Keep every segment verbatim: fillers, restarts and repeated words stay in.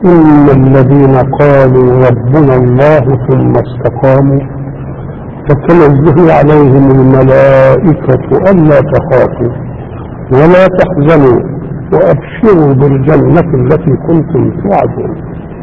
إن الذين قالوا ربنا الله ثم استقاموا تتنزل عليهم الملائكة ألا تخافوا ولا تحزنوا وأبشروا بالجنة التي كنتم توعدون.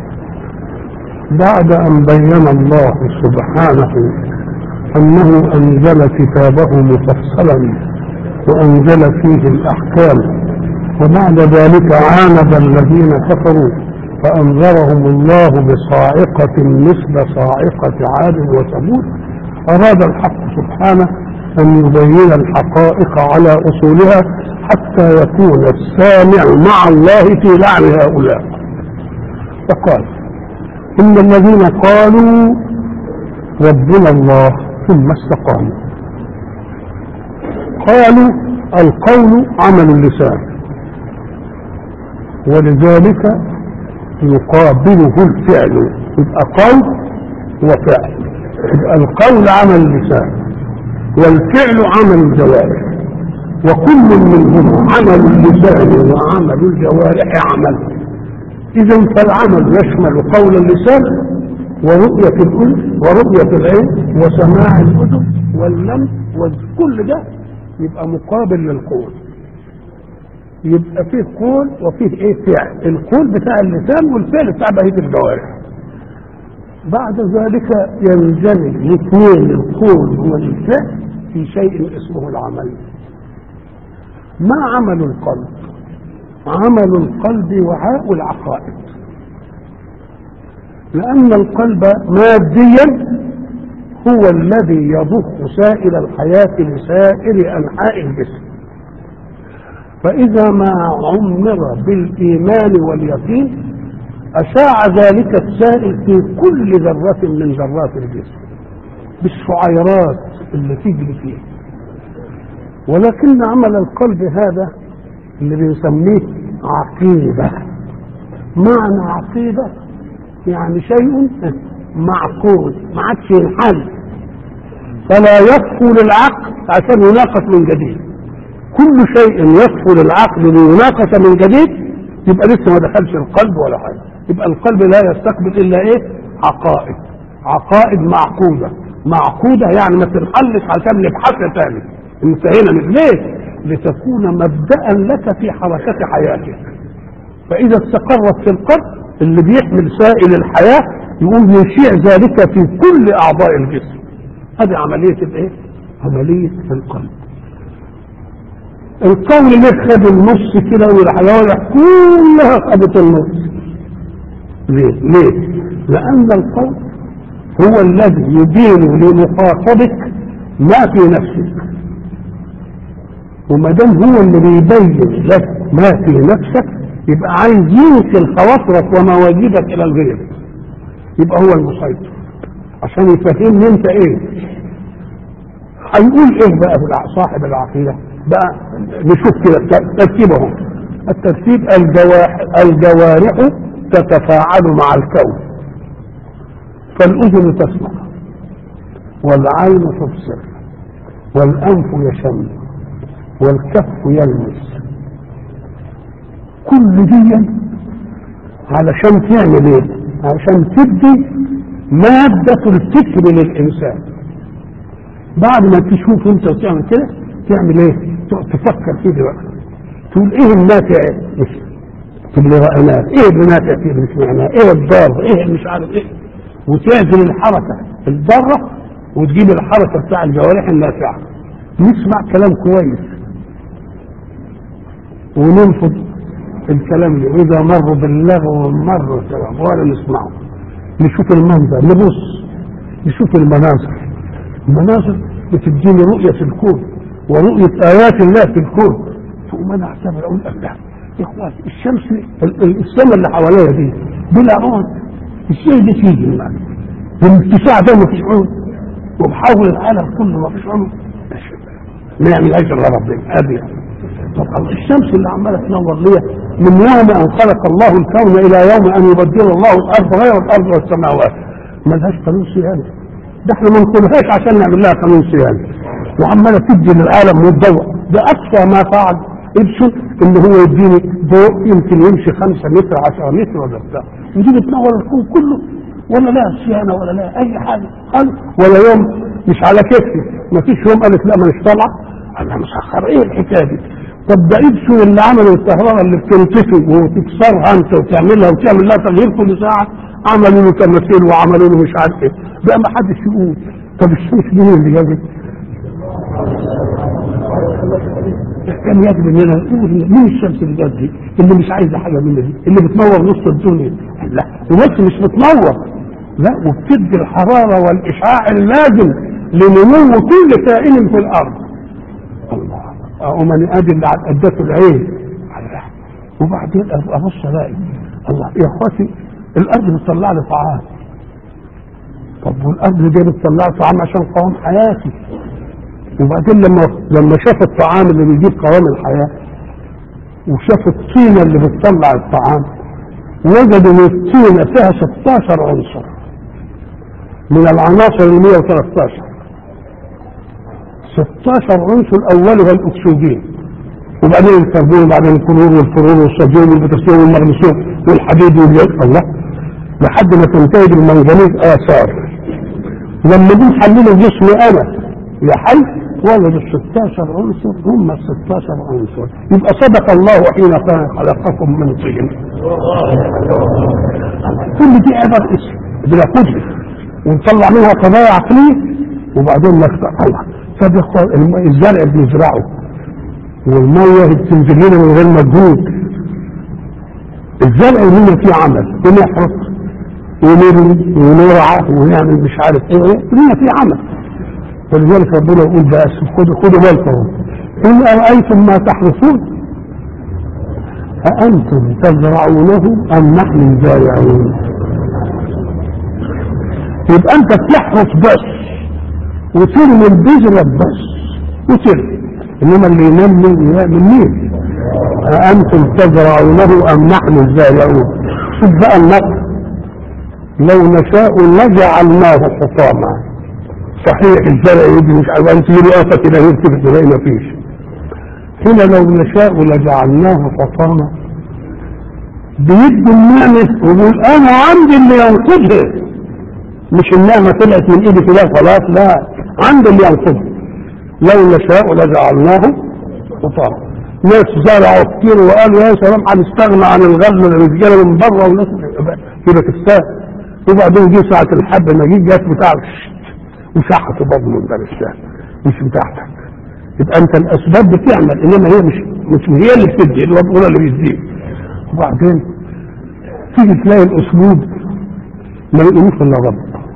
بعد أن بين الله سبحانه أنه أنزل كتابه مفصلا وأنزل فيه الأحكام، وبعد ذلك عاند الذين كفروا فأنذرهم الله بصاعقة مثل صاعقة عاد وثمود، أراد الحق سبحانه أن يبين الحقائق على أصولها حتى يكون السامع مع الله في لعن هؤلاء. فقال: إن الذين قالوا ربنا الله ثم استقاموا. قالوا القول عمل اللسان، ولذلك يقابله الفعل، يبقى قول وفعل. يبقى القول عمل اللسان والفعل عمل الجوارح، وكل منهما عمل اللسان وعمل الجوارح عمل. إذا فالعمل يشمل قول اللسان ورؤية الأذن ورؤية العين وسماع الأذن واللمس، وكل ده يبقى مقابل للقول. يبقى فيه قول وفيه ايه فعل، القول بتاع اللسان والفعل بتاع بقية الجوارح. بعد ذلك ينجلي الاثنين القول والفعل في شيء اسمه العمل. ما عمل القلب؟ عمل القلب وعاء العقائد، لأن القلب ماديا هو الذي يضخ سائل الحياة لسائر أنحاء الجسم، فإذا ما عمر بالإيمان واليقين أشاع ذلك السائل في كل ذرة من ذرات الجسم بالشعيرات اللي تجري فيه. ولكن عمل القلب هذا اللي بنسميه عقيدة. معنى عقيدة يعني شيء معقول ما عادش ينحل، فلا يصفو للعقل عشان يناقش من جديد. كل شيء يصفو للعقل ليناقش من جديد يبقى لسه ما دخلش القلب ولا حاجه. يبقى القلب لا يستقبل الا ايه؟ عقائد. عقائد معقوده. معقوده يعني ما تنحلش عشان نبحثها تاني، انتهينا من ليه؟ لتكون مبدأ لك في حركة حياتك. فإذا استقرت في القلب اللي بيحمل سائل الحياة يقوم يشيع ذلك في كل أعضاء الجسم. هذه عملية الايه؟ عملية القلب. القول اللي خد النص كده والحيوانات كلها خدت النص. ليه؟ ليه؟ لأن القول هو الذي يبين لمخاطبك ما في نفسك، وما دام هو اللي بيبين لك ما في نفسك يبقى عايز ينقل خواطرك ومواجبك إلى الغير، يبقى هو المسيطر عشان يفهمني أنت إيه. هيقول إيه بقى صاحب العقيدة؟ بقى نشوف كده ترتيبهم. الترتيب: الجوارح الجوارح تتفاعل مع الكون، فالأذن تسمع والعين تبصر والأنف يشم والكف يلمس. كل دي علشان تعمل ايه؟ علشان تدي مادة الفكر للإنسان. بعد ما تشوف انت وتعمل كده تعمل ايه؟ تفكر فيه دلوقتي، تقول ايه النافع في اللي رأيناه، ايه اللي نافع فيه اللي سمعناه، ايه الضار، ايه اللي مش عارف ايه، وتعزل الحركة الضارة وتجيب الحركة بتاع الجوارح النافعة. نسمع كلام كويس وننفض الكلام اللي واذا مروا باللغو مروا الكلام ولا نسمعه. نشوف المنظر، نبص نشوف المناظر. المناظر بتديني رؤية في الكون ورؤية آيات الله في الكون. تقوم انا اعتبر اقول الله يا اخوان الشمس السماء اللي حواليها دي بلا عود، الشيء ده فيه المعنى والاتساع ده ما فيش عود، وبحول العالم كله ما فيش عود، ما يعملهاش الا ربنا ابيض. طب الشمس اللي عماله تنور ليا من يوم ان خلق الله الكون الى يوم ان يبدل الله الارض غير الارض والسماوات ما لهاش قانون صيانه. ده احنا ما نقولهاش عشان نعمل لها قانون صيانه، وعماله تدي للعالم والضوء. ده اقصى ما فعل ابسط ان هو يديني ضوء يمكن يمشي خمسة متر عشرة متر ولا بتاع، ودي بتنور الكون كله ولا لا صيانه ولا لا اي حاجه قال ولا يوم مش على كتفي ما فيش يوم قالت لا ما مش طالعه انا مسخر ايه الحكايه دي طب ده ادسون اللي عملوا الكهرباء اللي بتنطفي وتكسرها انت وتعملها وتعمل لها تغيير كل ساعه عملوا له تماثيل وعملوا له مش عارف ايه بقى ما حدش يقول طب الشمس مين اللي جابت؟ كان يجب اننا نقول مين الشمس اللي جابت دي اللي مش عايزه حاجه من دي اللي بتنور نص الدنيا لا وبس مش بتنور لا وبتدي الحراره والاشعاع اللازم لنمو كل كائن في الارض الله ومن ادي اللي ادته العين وبعدين ابص الاقي الله يا اخواتي الارض بتطلع لي طعام طب والارض دي بتطلع لي طعام عشان قوام حياتي وبعدين لما لما شاف الطعام اللي بيجيب قوام الحياه وشاف الطينه اللي بتطلع الطعام وجدوا ان الطينه فيها ستاشر عنصر من العناصر ال مية وتلتاشر ستاشر عنصر اولها الاكسجين وبعدين الكربون وبعدين الكلور والفلور والصوديوم والبوتاسيوم والمغنيسيوم والحديد واليود الله لحد ما تنتهي بالمنجنيز اثار لما دي حللوا جسمي انا يا حي ولد ال ستاشر عنصر هم ال ستاشر عنصر يبقى صدق الله حين خلقكم من طين كل دي عبر اسم بلا قدر ونطلع منها قضايا عقليه وبعدين نفتح الله طب الزرع بنزرعه والميه بتنزل لنا من غير مجهود الزرع لنا فيه عمل بنحرق ونرمي ونرعى ونعمل مش عارف ايه لنا فيه عمل ولذلك ربنا يقول بس خدوا خدوا بالكم قل ارايتم ما تحرثون اانتم تزرعونه ام نحن الزارعون يبقى انت بتحرث بس وترمي البذره بس وترمي انما اللي ينمي يعمل مين اانتم تزرعونه ام نحن الزارعون شوف بقى النقل لو نشاء لجعلناه حطاما صحيح الزرع يجي مش عارف انت يجي وقفه كده يكتب تلاقي ما فيش هنا لو نشاء لجعلناه حطاما بيدي النعمه ويقول انا عندي اللي ينقذها مش النعمه طلعت من ايدي كده خلاص لا عندي اللي ينقذها لو نشاء لجعلناه حطاما ناس زرعوا كتير وقالوا يا سلام هنستغنى عن الغزل اللي بيجينا من بره والناس في باكستان وبعدين جه ساعه الحب ما جه جت بتاع وشحط بطنه من باب الشام مش بتاعتك يبقى انت الاسباب بتعمل انما هي مش مش هي اللي بتدي الوضع اللي بيديه وبعدين تيجي تلاقي الاسلوب ما يقولوش الا رب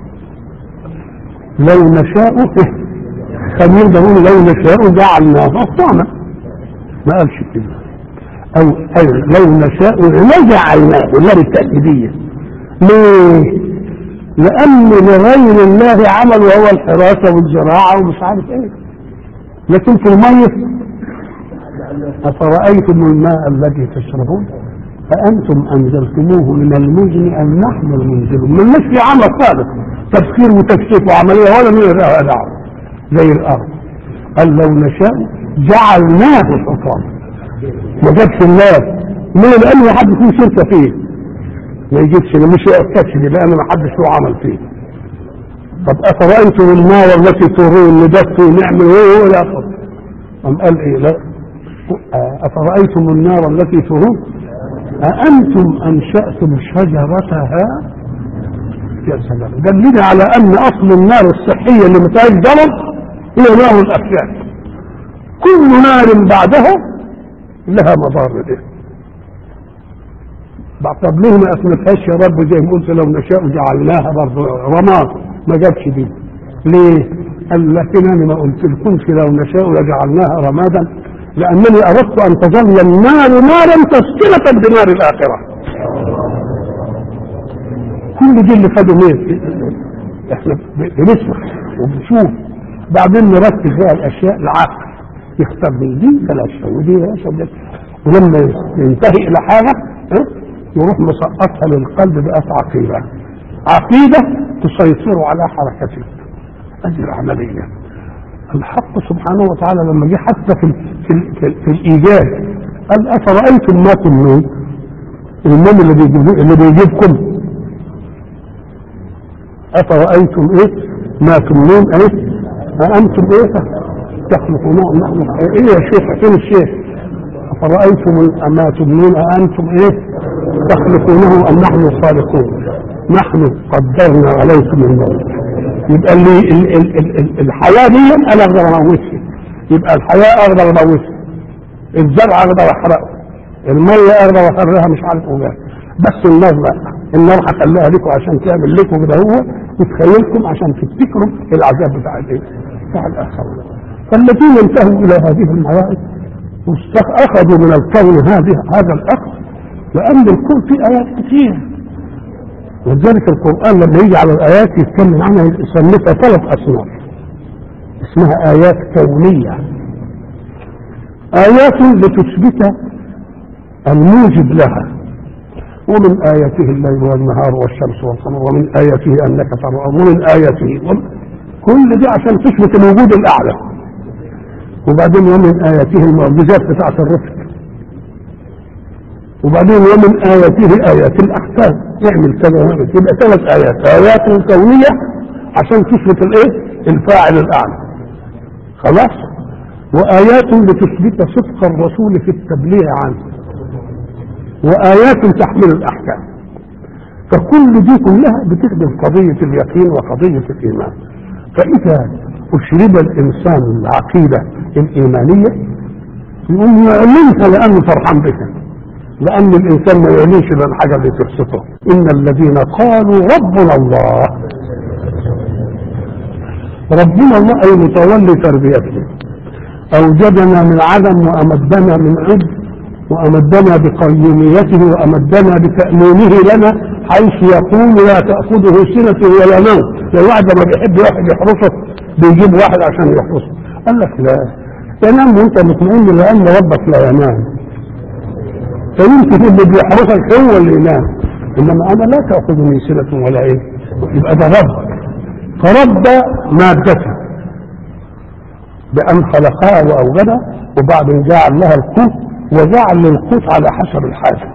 لو نشاء خلينا نقول لو نشاء جعلناه حطاما ما قالش كده او اي لو نشاء لجعلناه والله التأكيدية ليه؟ لأن لغير الله عمل وهو الحراسة والزراعة ومش عارف ايه لكن في المية أفرأيتم الماء الذي تشربون فأنتم أنزلتموه من المزن أم نحن المنزلون من نفس عمل خالق تفكير وتكشيف وعملية ولا من لها دعوة زي الأرض قال لو نشاء جعلناه حطاما ما جابش الله ليه؟ لأنه حد يكون شركة فيه ما يجيبش مش يأكدش لي لأن ما حدش له عمل فيه طب أفرأيتم النار التي ترون ندفت ونعمل هو هو لا أفضل أم قال إيه لا أفرأيتم النار التي ترون أأنتم أنشأتم شجرتها يا سلام دلنا على أن أصل النار الصحية اللي متاج ضرب هي نار الأفياد كل نار بعدها لها مضار دي طب ليه ما اثبتهاش يا رب زي ما قلت لو نشاء جعلناها برضه رماد ما جابش دي ليه؟ قال لكن انا ما قلت لكمش لو نشاء لجعلناها رمادا لانني اردت ان تظل النار نارا تسكنة بنار الاخره كل دي اللي خدوا مين احنا بنسمع وبنشوف بعدين نركز بقى الاشياء العقل يختار من دي بلاش ودي بلاش ولما ينتهي الى حاجه اه يروح مسقطها للقلب بقت عقيدة عقيدة تسيطر على حركته هذه العملية الحق سبحانه وتعالى لما جه حتى في, في, في, في الإيجاد قال أفرأيتم ما تمنون النوم اللي بيجيب اللي بيجيبكم. أفرأيتم إيه ما تمنون إيه أأنتم إيه تخلقون نحن إيه يا شيخ فين الشيخ؟ أفرأيتم ما تمنون أأنتم إيه تخلقونه أم نحن الخالقون؟ نحن قدرنا عليكم الموت. يبقى اللي ال ال ال ال الحياة دي أنا أقدر أموتها، يبقى الحياة أقدر أموتها، الزرع أقدر أحرقه، المية أقدر أحرقها مش عارف أقولها، بس النار لا، النار هخليها لكم عشان تعمل لكم كده هو وتخيلكم عشان تفتكروا العذاب بتاع الايه؟ بتاع الآخرة. فالذين انتهوا إلى هذه المواعظ واخذوا من الكون هذه هذا الأخذ، لأن الكون فيه آيات كثير، ولذلك القرآن لما يجي على الآيات يتكلم عنها يسميها ثلاث أصناف، اسمها آيات كونية. آيات لتثبت الموجب لها، ومن آياته الليل والنهار والشمس والقمر، ومن آياته أنك ترى، ومن آياته كل دي عشان تثبت الوجود الأعلى. وبعدين ومن آياته المعجزات بتاعت الرفق، وبعدين ومن آياته آيات الأحكام، اعمل كذا واعمل، يبقى ثلاث آيات، آيات كونية عشان تثبت الايه؟ الفاعل الأعلى. خلاص؟ وآيات لتثبت صدق الرسول في التبليغ عنه، وآيات تحمل الأحكام. فكل دي كلها بتخدم قضية اليقين وقضية الإيمان. فإذا أشرب الإنسان العقيدة الإيمانية يقوم يعلنها لأنه فرحان بها، لأن الإنسان ما يعلنش إلا الحاجة اللي تبسطه. إن الذين قالوا ربنا الله، ربنا الله أي متولي تربيته، أوجدنا من عدم وأمدنا من عد، وأمدنا بقيوميته وأمدنا بتأمينه لنا، حيث يقول لا تأخذه سنة ولا نوم. لو واحد لما بيحب واحد يحرسه بيجيب واحد عشان يحرسه، قال لك لا تنام وانت مطمئن لأن ربك لا ينام، فيمكن اللي بيحرسك هو اللي ينام، إنما أنا لا تأخذني سنة ولا إيه. يبقى ده رب، فرب مادته بأن خلقها وأوجدها، وبعدين جعل لها القوت، وجعل للقوت على حسب الحاجة.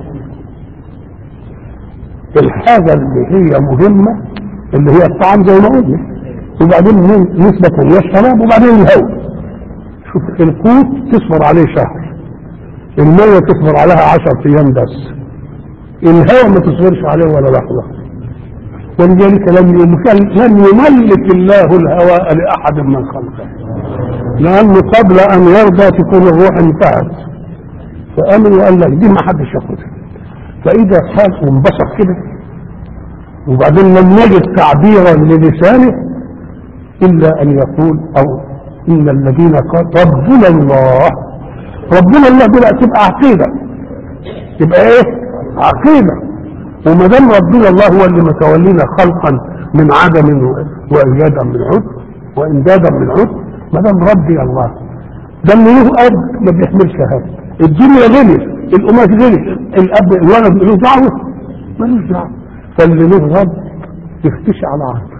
الحاجة اللي هي مهمة اللي هي الطعام زي ما قلنا، وبعدين نسبة هي الشراب، وبعدين الهواء. شوف القوت تصبر عليه شهر، المية تصبر عليها عشر ايام بس، الهواء ما تصبرش عليه ولا لحظة. ولذلك لم لم يملك الله الهواء لأحد من خلقه، لأنه قبل أن يرضى تكون الروح انتهت، فأمن وقال لك دي ما حدش ياخدها. فإذا خاف وانبسط كده، وبعدين لم يجد تعبيرا للسانه إلا أن يقول أو إن الذين قال ربنا الله، ربنا الله دي تبقى عقيدة، تبقى إيه؟ عقيدة. وما دام ربنا الله هو اللي متولينا خلقا من عدم وإيجادا من عد وإمدادا من عد، ما دام ربي الله ده اللي له أب ما بيحملش هذا. الدنيا غلي، القماش غلي، الاب الولد له دعوه ملوش دعوه، فاللي له رب يختشي على عرض.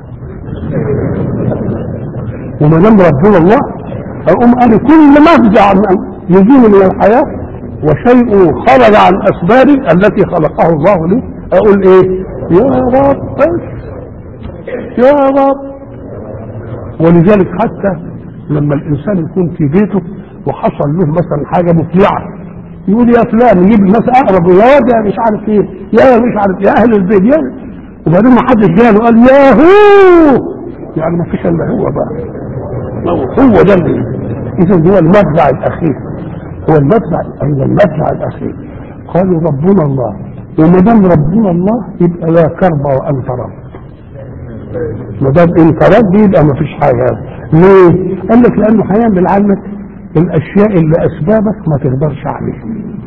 وما دام ربنا الله اقوم انا كل مفزع يجيني من الحياه وشيء خرج عن اسبابي التي خلقه الله لي اقول ايه؟ يا رب يا رب. ولذلك حتى لما الانسان يكون في بيته وحصل له مثلا حاجه مفجعه يقول يا فلان، يجيب الناس اقرب، يا واد مش عارف ايه، يا مش عارف يا اهل البيت يا، وبعدين ما حدش جاله قال يا هو، يعني ما فيش الا هو بقى، هو ده اللي اذا هو المفزع الاخير، هو المفزع ايضا المفزع الاخير. قالوا ربنا الله، وما دام ربنا الله يبقى لا كرب وانت رب، ما دام انت رب يبقى ما فيش حاجه. ليه؟ قال لك لانه هيعمل عنك الاشياء اللي اسبابك ما تقدرش عليها.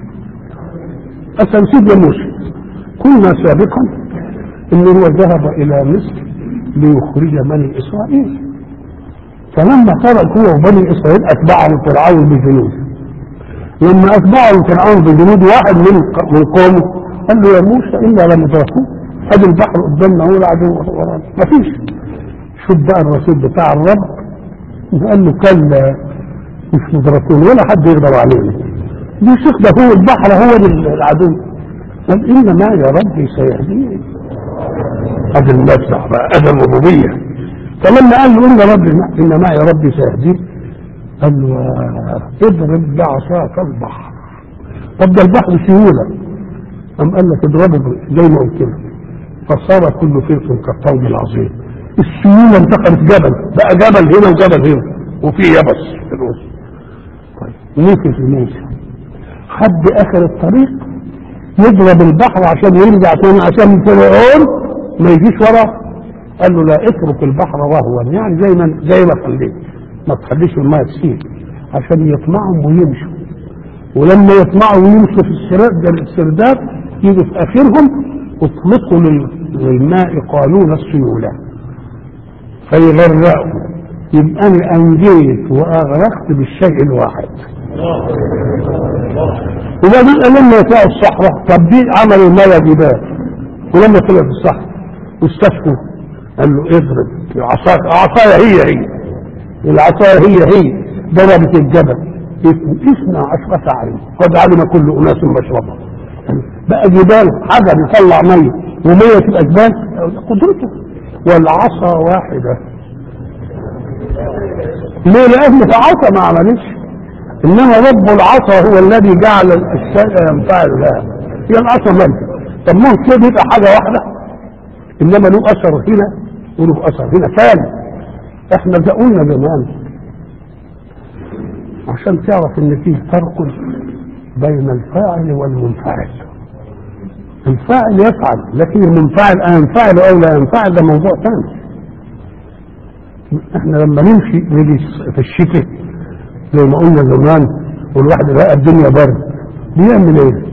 مثلا سيدنا موسى كنا سابقا انه هو ذهب الى مصر ليخرج بني اسرائيل، فلما خرج هو وبني اسرائيل اتبعه فرعون بجنود. لما اتبعه فرعون بجنود واحد من من قومه قال له يا موسى انا لمدركون، ادي البحر قدامنا هو العدو ورانا مفيش. شوف بقى الرسول بتاع الرب قال له كلا مش مدركون ولا حد يقدر علينا، دي شيخ ده هو البحر هو العدو. قال إن معي ربي سيهدين. هذا المدفع بقى، هذا الربوبية. فلما قال له إن ربي إن معي ربي سيهدين، قال له اضرب بعصاك البحر. طب ده البحر سهولة، قام قال لك اضربه زي ما قلت لك فصار كل فرق كالطود العظيم. السيولة انتقلت جبل، بقى جبل هنا وجبل هنا وفي يبس في الوسط. طيب نيجي في موسى حد اخر الطريق يضرب البحر عشان يرجع تاني عشان فرعون ما يجيش وراه. قال له لا اترك البحر رهوا، يعني زي ما زي ما خليت ما تخليش الماء تسيل عشان يطمعوا ويمشوا، ولما يطمعوا ويمشوا في السرداب السرداب يجي في اخرهم اطلقوا للماء قانون السيولة فيغرقوا. يبقى انا انجيت واغرقت بالشيء الواحد. وبعدين لما يطلعوا الصحراء طب دي عملوا الماء جبال، ولما طلعوا في الصحراء واستشفوا قال له اضرب عصاك. عصايا هي هي العصايا هي هي ضربت الجبل اثنا عشرة عين قد علم كل اناس مشربهم. بقى جبال حجر يطلع ميه وميه تبقى جبال قدرته. والعصا واحده ليه؟ لان عصا ما عملش، انما رب العصا هو الذي جعل الشيء ينفعل لها. هي العصا ملك. طب ممكن يبقى حاجه واحده انما له اثر هنا وله اثر هنا ثاني. احنا ده قلنا زمان عشان تعرف ان فيه فرق بين الفاعل والمنفعل. الفاعل يفعل لكن المنفعل ينفعل او لا ينفعل ده موضوع ثاني. احنا لما نمشي نيجي في الشتاء زي ما قلنا زمان والواحد لقى الدنيا برد بيعمل ايه؟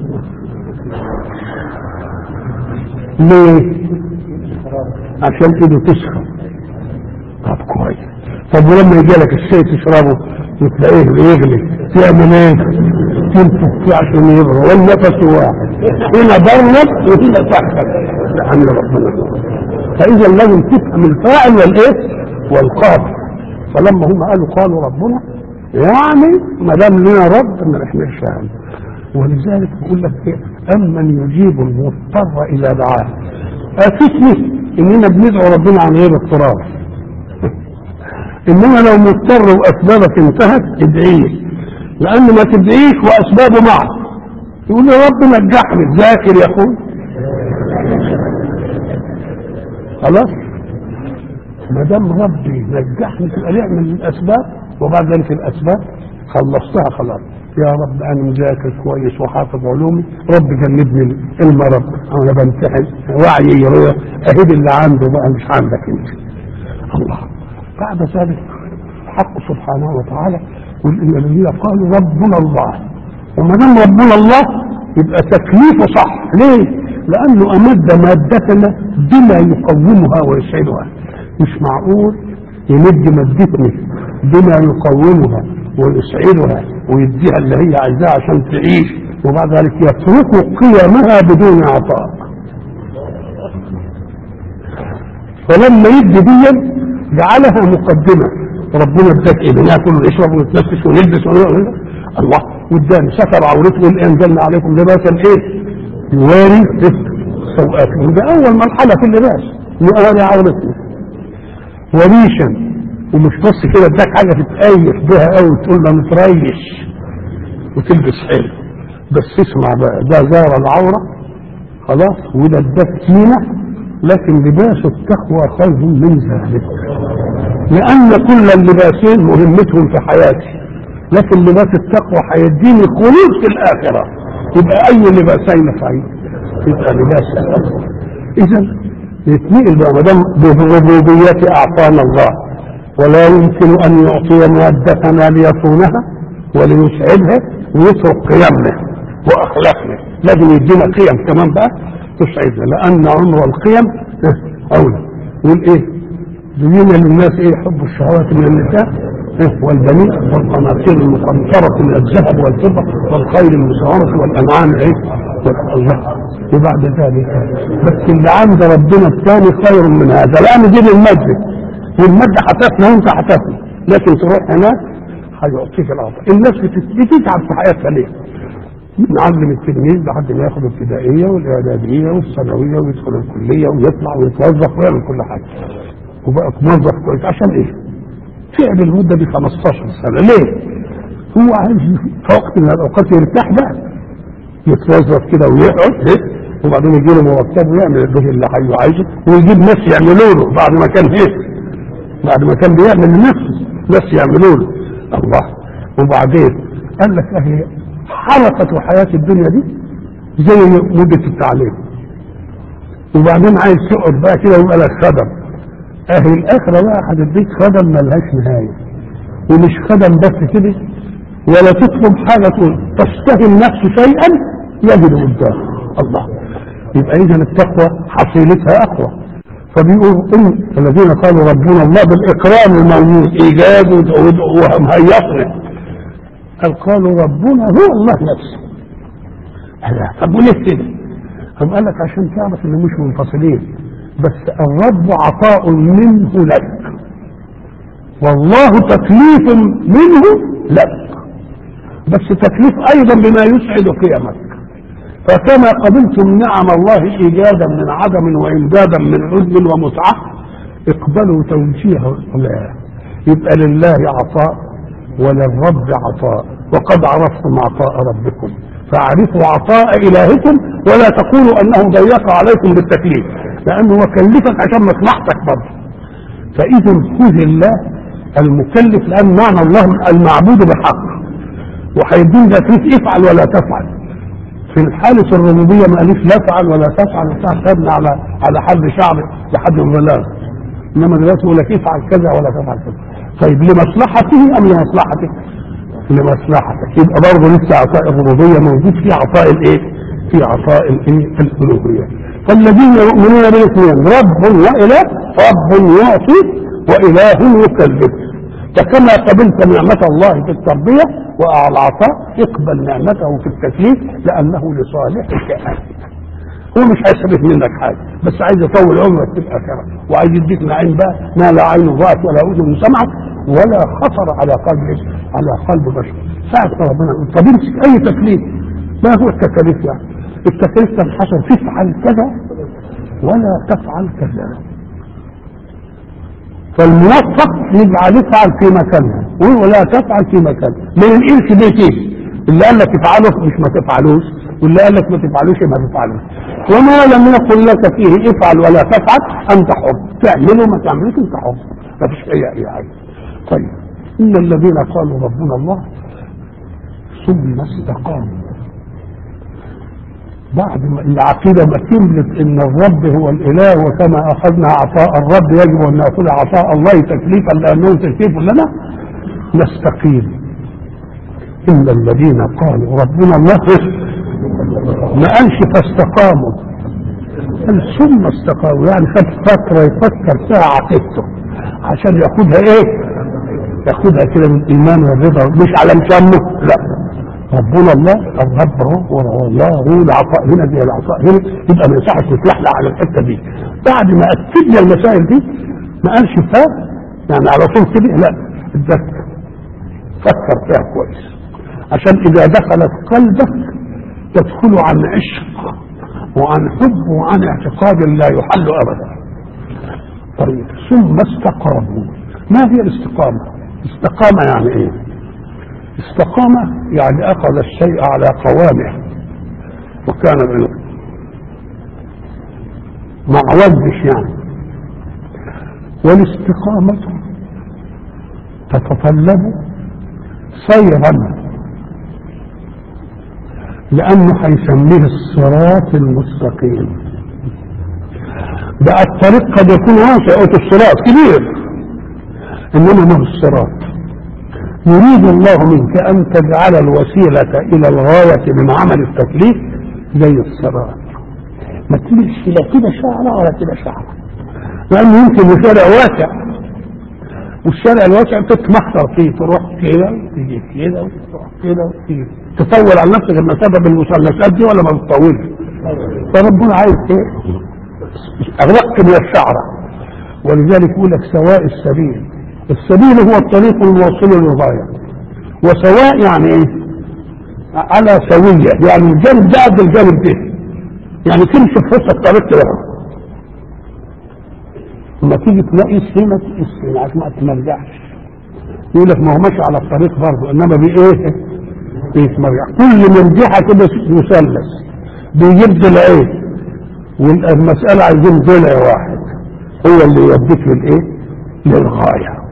ليه؟ عشان ايده تسخن. طب كويس. طب ولما يجي لك الشاي تشربه وتلاقيه يغلي تعمل ايه؟ تنفخ فيه عشان يبرد والنفس واحد. هنا برد وهنا سخن لان ربنا. فاذا لازم تفهم الفاعل والايه؟ والقادر. فلما هم قالوا قالوا ربنا يعني ما دام لنا رب ما احناش فاهم. ولذلك بيقول لك ايه؟ امن يجيب المضطر اذا دعاه. افكني اننا بندعو ربنا عن غير اضطرار. انما لو مضطر واسبابك انتهت ادعيه، لان ما تدعيش واسبابه معك. يقول يا رب نجحني ذاكر يا اخوي خلاص. ما دام ربي نجحني تبقى نعمل الاسباب وبعد ذلك الاسباب خلصتها خلاص. يا رب انا مذاكر كويس وحافظ علومي، رب جنبني المرض انا بمتحن وعيي يروح اهيد اللي عنده بقى مش عندك انت. الله بعد ذلك حق سبحانه وتعالى يقول ان الذين قالوا ربنا الله. وما دام ربنا الله يبقى تكليفه صح. ليه؟ لانه امد مادتنا بما يقومها ويسعدها. مش معقول يمد مادتني بما يقومها ويسعدها ويديها اللي هي عايزاها عشان تعيش وبعد ذلك يترك قيمها بدون عطاء. فلما يدي دي جعلها مقدمه. ربنا اداك ايه؟ بناكل ونشرب ونتنفس ونلبس ونلبس. الله واداني ستر عورته وان انزلنا عليكم لباسا ايه؟ يواري سوءاتكم. ده اول مرحله في اللباس يواري عورته وريشا. ومش بس كده اداك حاجه تتأيف بها قوي تقول له متريش وتلبس حلو. بس اسمع بقى ده زار العوره خلاص وده اداك زينه. لكن لباس التقوى خير من ذلك. لان كل اللباسين مهمتهم في حياتي، لكن لباس التقوى هيديني خلود في الاخره. يبقى اي لباسين خير؟ يبقى لباس التقوى. اذا يتنقل بقى ما دام بربوبيته اعطانا الله ولا يمكن ان يعطي مادتنا ليصونها وليسعدها ويترك قيمنا واخلاقنا. لازم يدينا قيم كمان بقى تسعدنا لان عمر القيم اولى. يقول ايه؟ زين للناس ايه؟ حب الشهوات من النساء إيه؟ والبنين والقناطير المقنطرة من الذهب والفضة والخيل المسعرة والانعام ايه؟ الله. وبعد ذلك بس اللي عند ربنا الثاني خير من هذا لان دي المادة والمادة هتفنى وانت هتفنى، لكن تروح هناك هيعطيك العطاء. الناس بتتعب في حياتها ليه؟ نعلم التلميذ لحد ما ياخد الابتدائيه والاعداديه والثانويه ويدخل الكليه ويطلع ويتوظف ويعمل كل حاجه وبقى موظف كويس. عشان ايه؟ فعل المده دي خمستاشر سنه. ليه؟ هو عايز في وقت من الاوقات يرتاح بقى، يتوظف كده ويقعد ايه، وبعدين يجي له مرتب ويعمل البيت اللي عايزه ويجيب ناس يعملوا له بعد ما كان ايه، بعد ما كان بيعمل لنفسه ناس يعملوا له. الله. وبعدين قال لك اهي حركة حياة الدنيا دي زي مدة التعليم، وبعدين عايز تقعد بقى كده ويبقى لك خدم. اهي الاخرة بقى هتديك خدم ملهاش نهاية، ومش خدم بس كده، ولا تطلب حاجة تقول تشتهي النفس شيئا يجد قدامك. الله. يبقى اذا التقوى حصيلتها اقوى. فبيقول ان الذين قالوا ربنا الله بالاكرام الموجود ايجاد ومهيصنا، قال قالوا ربنا هو الله نفسه. طب وليه كده؟ هم قال لك عشان تعرف ان مش منفصلين، بس الرب عطاء منه لك والله تكليف منه لك، بس تكليف ايضا بما يسعد قيمك. فكما قبلتم نعم الله ايجادا من عدم وامدادا من عدل ومتعه، اقبلوا توجيه الله. يبقى لله عطاء وللرب عطاء، وقد عرفتم عطاء ربكم فاعرفوا عطاء الهكم ولا تقولوا انه ضيق عليكم بالتكليف، لانه كلفك عشان مصلحتك برضه. فاذا خذ الله المكلف، لان معنى الله المعبود بحق، وهيدين تكليف افعل ولا تفعل. في الحالة الربوبية ما قاليش لا افعل ولا تفعل وبتاع، خدنا على على حد شعبي لحد البلاغ، انما دلوقتي يقول لك افعل كذا ولا تفعل كذا. طيب لمصلحته ام لمصلحتك؟ لمصلحتك. يبقى برضه لسه عطاء الربوبية موجود في عطاء الايه؟ في عطاء الايه؟ الالوهية. فالذين يؤمنون بالاثنين رب واله، رب يعطي واله يكلف. فكما قبلت نعمة الله في التربية والعطاء اقبل نعمته في التكليف، لأنه لصالحك أنت. هو مش هيصرف منك حاجة، بس عايز يطول عمرك في الآخرة، وعايز يديك نعيم بقى ما لا عين رأت ولا أذن سمعت ولا خطر على قلب على قلب بشر. ساعة ربنا يقول طب امسك أي تكليف. ما هو التكاليف يعني؟ التكاليف تنحصر تفعل كذا ولا تفعل كذا. فالموفق يجعل يفعل في مكانها ولا تفعل في مكانها. من الإنس بيتيه اللي قال لك افعله مش ما تفعلوش، واللي قال لك ما تفعلوش ما تفعلوش. وما لم يقل لك فيه افعل ولا تفعل انت حر، تعمله ما تعملوش انت حر، ما فيش اي اي حاجه. طيب ان الذين قالوا ربنا الله ثم استقاموا، بعد ما العقيده ما كملت ان الرب هو الاله، وكما اخذنا عطاء الرب يجب ان ناخذ عطاء الله تكليفا لانه تكليف لنا، نستقيم. ان الذين قالوا ربنا الله ما قالش فاستقاموا، قال ثم استقاموا، يعني خد فتره يفكر فيها عقيدته عشان ياخدها ايه؟ ياخدها كده من الايمان والرضا، مش على مسمه. لا، ربنا الله الرب هو الله هو العطاء هنا دي العطاء هنا، يبقى ما يصحش نتلحلح على الحته دي. بعد ما اكدنا المسائل دي ما قالش فا يعني على طول كده، لا، اتذكر فكر فيها كويس عشان اذا دخلت قلبك تدخل عن عشق وعن حب وعن اعتقاد لا يحل ابدا. طيب ثم استقاموا. ما هي الاستقامه؟ استقامه يعني ايه؟ استقامة يعني أخذ الشيء على قوامه وكان بالله ما عوجش يعني. والاستقامة تتطلب سيرا، لأنه هيسميه الصراط المستقيم. بقى الطريق قد يكون واسع، الصراط كبير، إنما ما هو الصراط. يريد الله منك أن تجعل الوسيلة إلى الغاية من عمل التكليف زي الصراط، ما تمشي لا كده شعرة ولا كده شعرة، لأنه يمكن الشارع واسع، والشارع الواسع تتمحصر فيه، تروح كده وتيجي كده وتروح كده وتيجي، تطول على نفسك المسافة بالمثلثات دي ولا ما بتطولش؟ فربنا عايز ايه؟ أغلق من الشعرة. ولذلك يقول لك سواء السبيل، السبيل هو الطريق الموصل للغاية، وسواء يعني ايه؟ على سوية، يعني الجانب ده قد الجانب ده، يعني تمشي في وسط طريق كده. لما تيجي تلاقي السنة السنة عشان ما تمرجعش، يقول لك ما هو ماشي على الطريق برضه، انما بايه؟ بيتمرجع. كل مرجحة كده مثلث بيجيب ضلعين، والمسألة عايزين ضلع واحد هو اللي يوديك للايه؟ للغاية.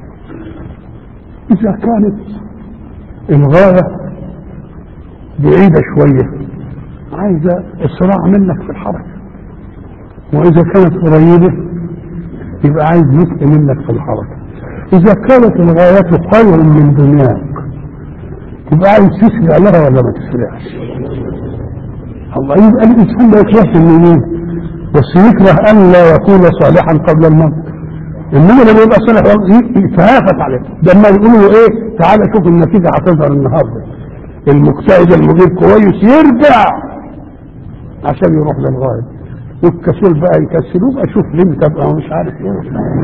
إذا كانت الغاية بعيدة شوية عايزة إسراع منك في الحركة، وإذا كانت قريبة يبقى عايز نطق منك في الحركة. إذا كانت الغاية خير من دنياك يبقى عايز تسرع لها ولا ما تسرعش؟ الله. يبقى الإنسان لا يكره النميم، بس يكره أن لا يكون صالحا قبل الموت. إنما لما يبقى صالح يتهافت عليه. ده لما يقولوا له إيه؟ تعالى شوف النتيجة هتظهر النهارده. المجتهد المدير كويس يرجع عشان يروح للغاية، والكسول بقى يكسلوه بقى شوف ليه تبقى مش عارف ايه.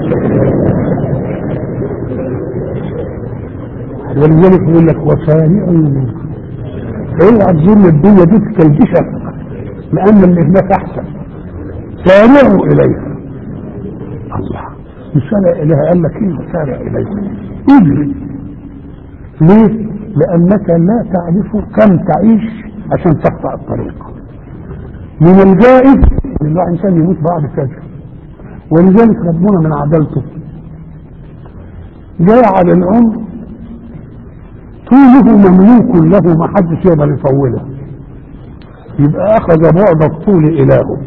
ولذلك يقول لك وسارعوا، اوعى تظن الدنيا دي تكلبشك لان اللي هناك احسن، سارعوا اليها. الله يسارع اليها، قال لك ايه سارع اليها؟ اجري. ليه؟ لانك لا تعرف كم تعيش عشان تقطع الطريق. من الجائز ان الانسان يموت بعد كده، ولذلك ربنا من عدالته جعل العمر طوله مملوك له، ما حدش يقدر يطوله. يبقى اخذ بعد الطول الهك،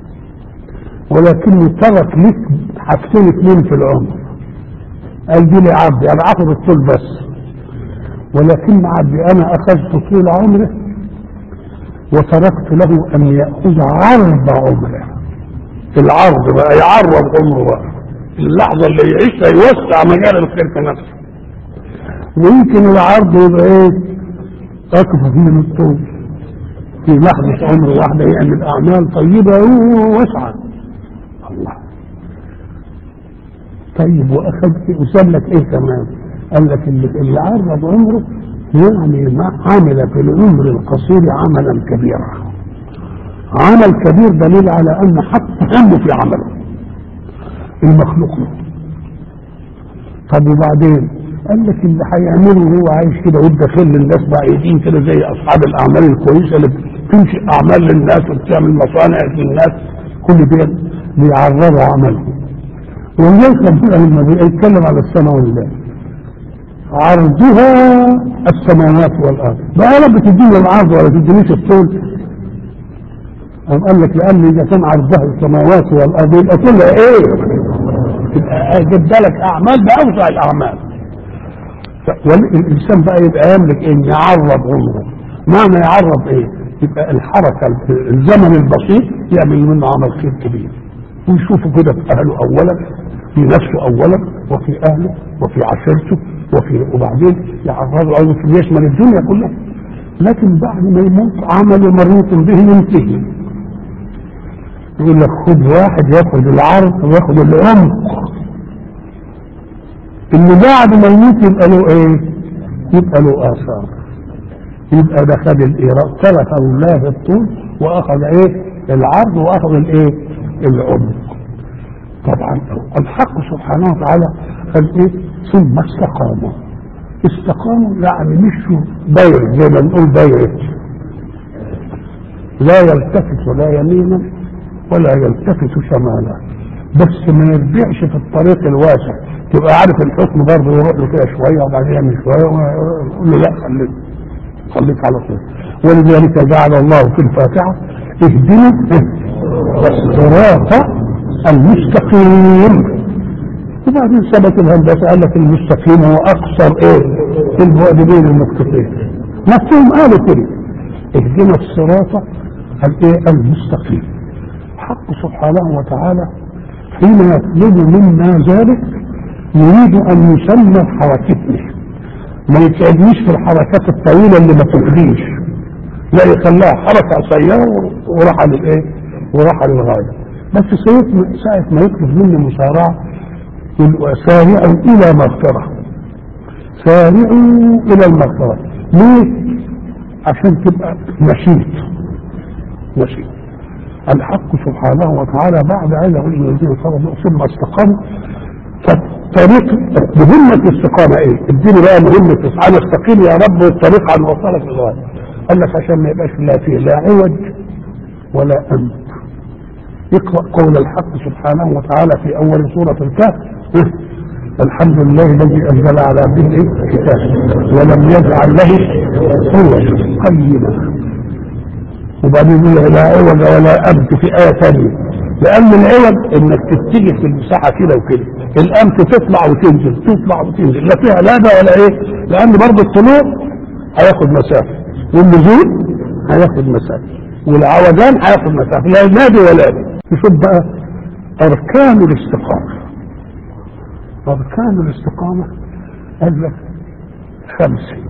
ولكنه ترك لك حاجتين اثنين في العمر. قال دي لعبدي انا اخذ الطول بس، ولكن عبدي انا اخذت طول عمره وتركت له ان يأخذ عرض عمره. العرض بقى يعرض عمره بقى، اللحظة اللي يعيشها يوسع مجال الخير في نفسه. ويمكن العرض يبقى ايه؟ اكبر من الطول، في لحظة عمر واحدة يعمل اعمال طيبة واسعة. الله. طيب واخذ وساب لك ايه كمان؟ قال لك اللي, اللي عرض عمره يعني ما عمل في العمر القصير عملا كبيرا. عمل كبير دليل على ان حتى همه في عمله المخلوق له. طب وبعدين قال لك اللي هيعمله وهو عايش كده ويدخل للناس بعيدين كده زي اصحاب الاعمال الكويسه اللي بتنشئ اعمال للناس وبتعمل مصانع للناس، كل ده بيعرضوا عمله. ولذلك ربنا لما بيتكلم على السماء والله عرضها السماوات والارض، بقى رب تديني العرض ولا تدينيش الطول؟ قال لك لان اذا كان عرضها السماوات والارض يبقى كلها ايه؟ يبقى جد لك اعمال باوسع الاعمال. والانسان بقى يبقى يملك ان يعرض عمره. معنى يعرض ايه؟ يبقى الحركه الزمن البسيط يعمل منه عمل خير كبير، ويشوفه كده في اهله اولا، في نفسه اولا، وفي اهله وفي عشيرته، وفي وبعدين يعرضه او يشمل الدنيا كلها. لكن بعد ما يموت عمل مريض به ينتهي. يقول لك خد واحد ياخد العرض وياخد العمق، اللي بعد ما يموت يبقى له ايه؟ يبقى له اثار. يبقى ده خد الايراد، ترك الله الطول واخذ ايه؟ العرض واخذ الايه؟ العمق. طبعا الحق سبحانه وتعالى قال ايه؟ ثم استقاموا. استقاموا يعني مشوا دايرة زي ما نقول دايرة، لا يلتفت ولا يمينا ولا يلتفت شمالا، بس ما يرجعش في الطريق الواسع. تبقى عارف الحكم برضه يروح له كده شويه وبعدين يعمل شويه ويقول له لا خليك خليك على طول. ولذلك جعل الله في الفاتحه اهدنا الصراط المستقيم. وبعدين ثبت الهندسه قال لك المستقيم هو اقصر ايه؟ البعد بين النقطتين. نفسهم قالوا كده اهدنا الصراط الايه؟ المستقيم. حق سبحانه وتعالى حين يطلب منا ذلك يريد ان يسمى حركتنا، ما يتعبنيش في الحركات الطويله اللي ما تفديش، لا يخليها حركه قصيره وراح للايه؟ وراح للغايه. بس ساعه ما يطلب مني مسارعه يقول سارعوا الى مغفره، سارعوا الى المغفره. ليه؟ عشان تبقى نشيط نشيط. الحق سبحانه وتعالى بعد أن يقول الذين صبروا ثم استقاموا، فالطريق مهمة الاستقامة ايه؟ اديني بقى مهمة انا استقيم يا رب والطريق عن وصلك للغاية. قال لك عشان ما يبقاش لا فيه لا عوج ولا أمت. اقرأ قول الحق سبحانه وتعالى في أول سورة الكهف: الحمد لله الذي أنزل على عبده الكتاب ولم يجعل له عوجا قيما. وبعدين يقول لا عوج ولا أمت في آية ثانية، لأن العوج إنك تتجه في المساحة كده وكده، الأمت تطلع وتنزل تطلع وتنزل، لا فيها لا ده ولا إيه، لأن برضه الطلوع هياخد مسافة والنزول هياخد مسافة والعوجان هياخد مسافة، لا نادي ولا دي. نشوف بقى أركان الاستقامة. أركان الاستقامة قال لك خمسة،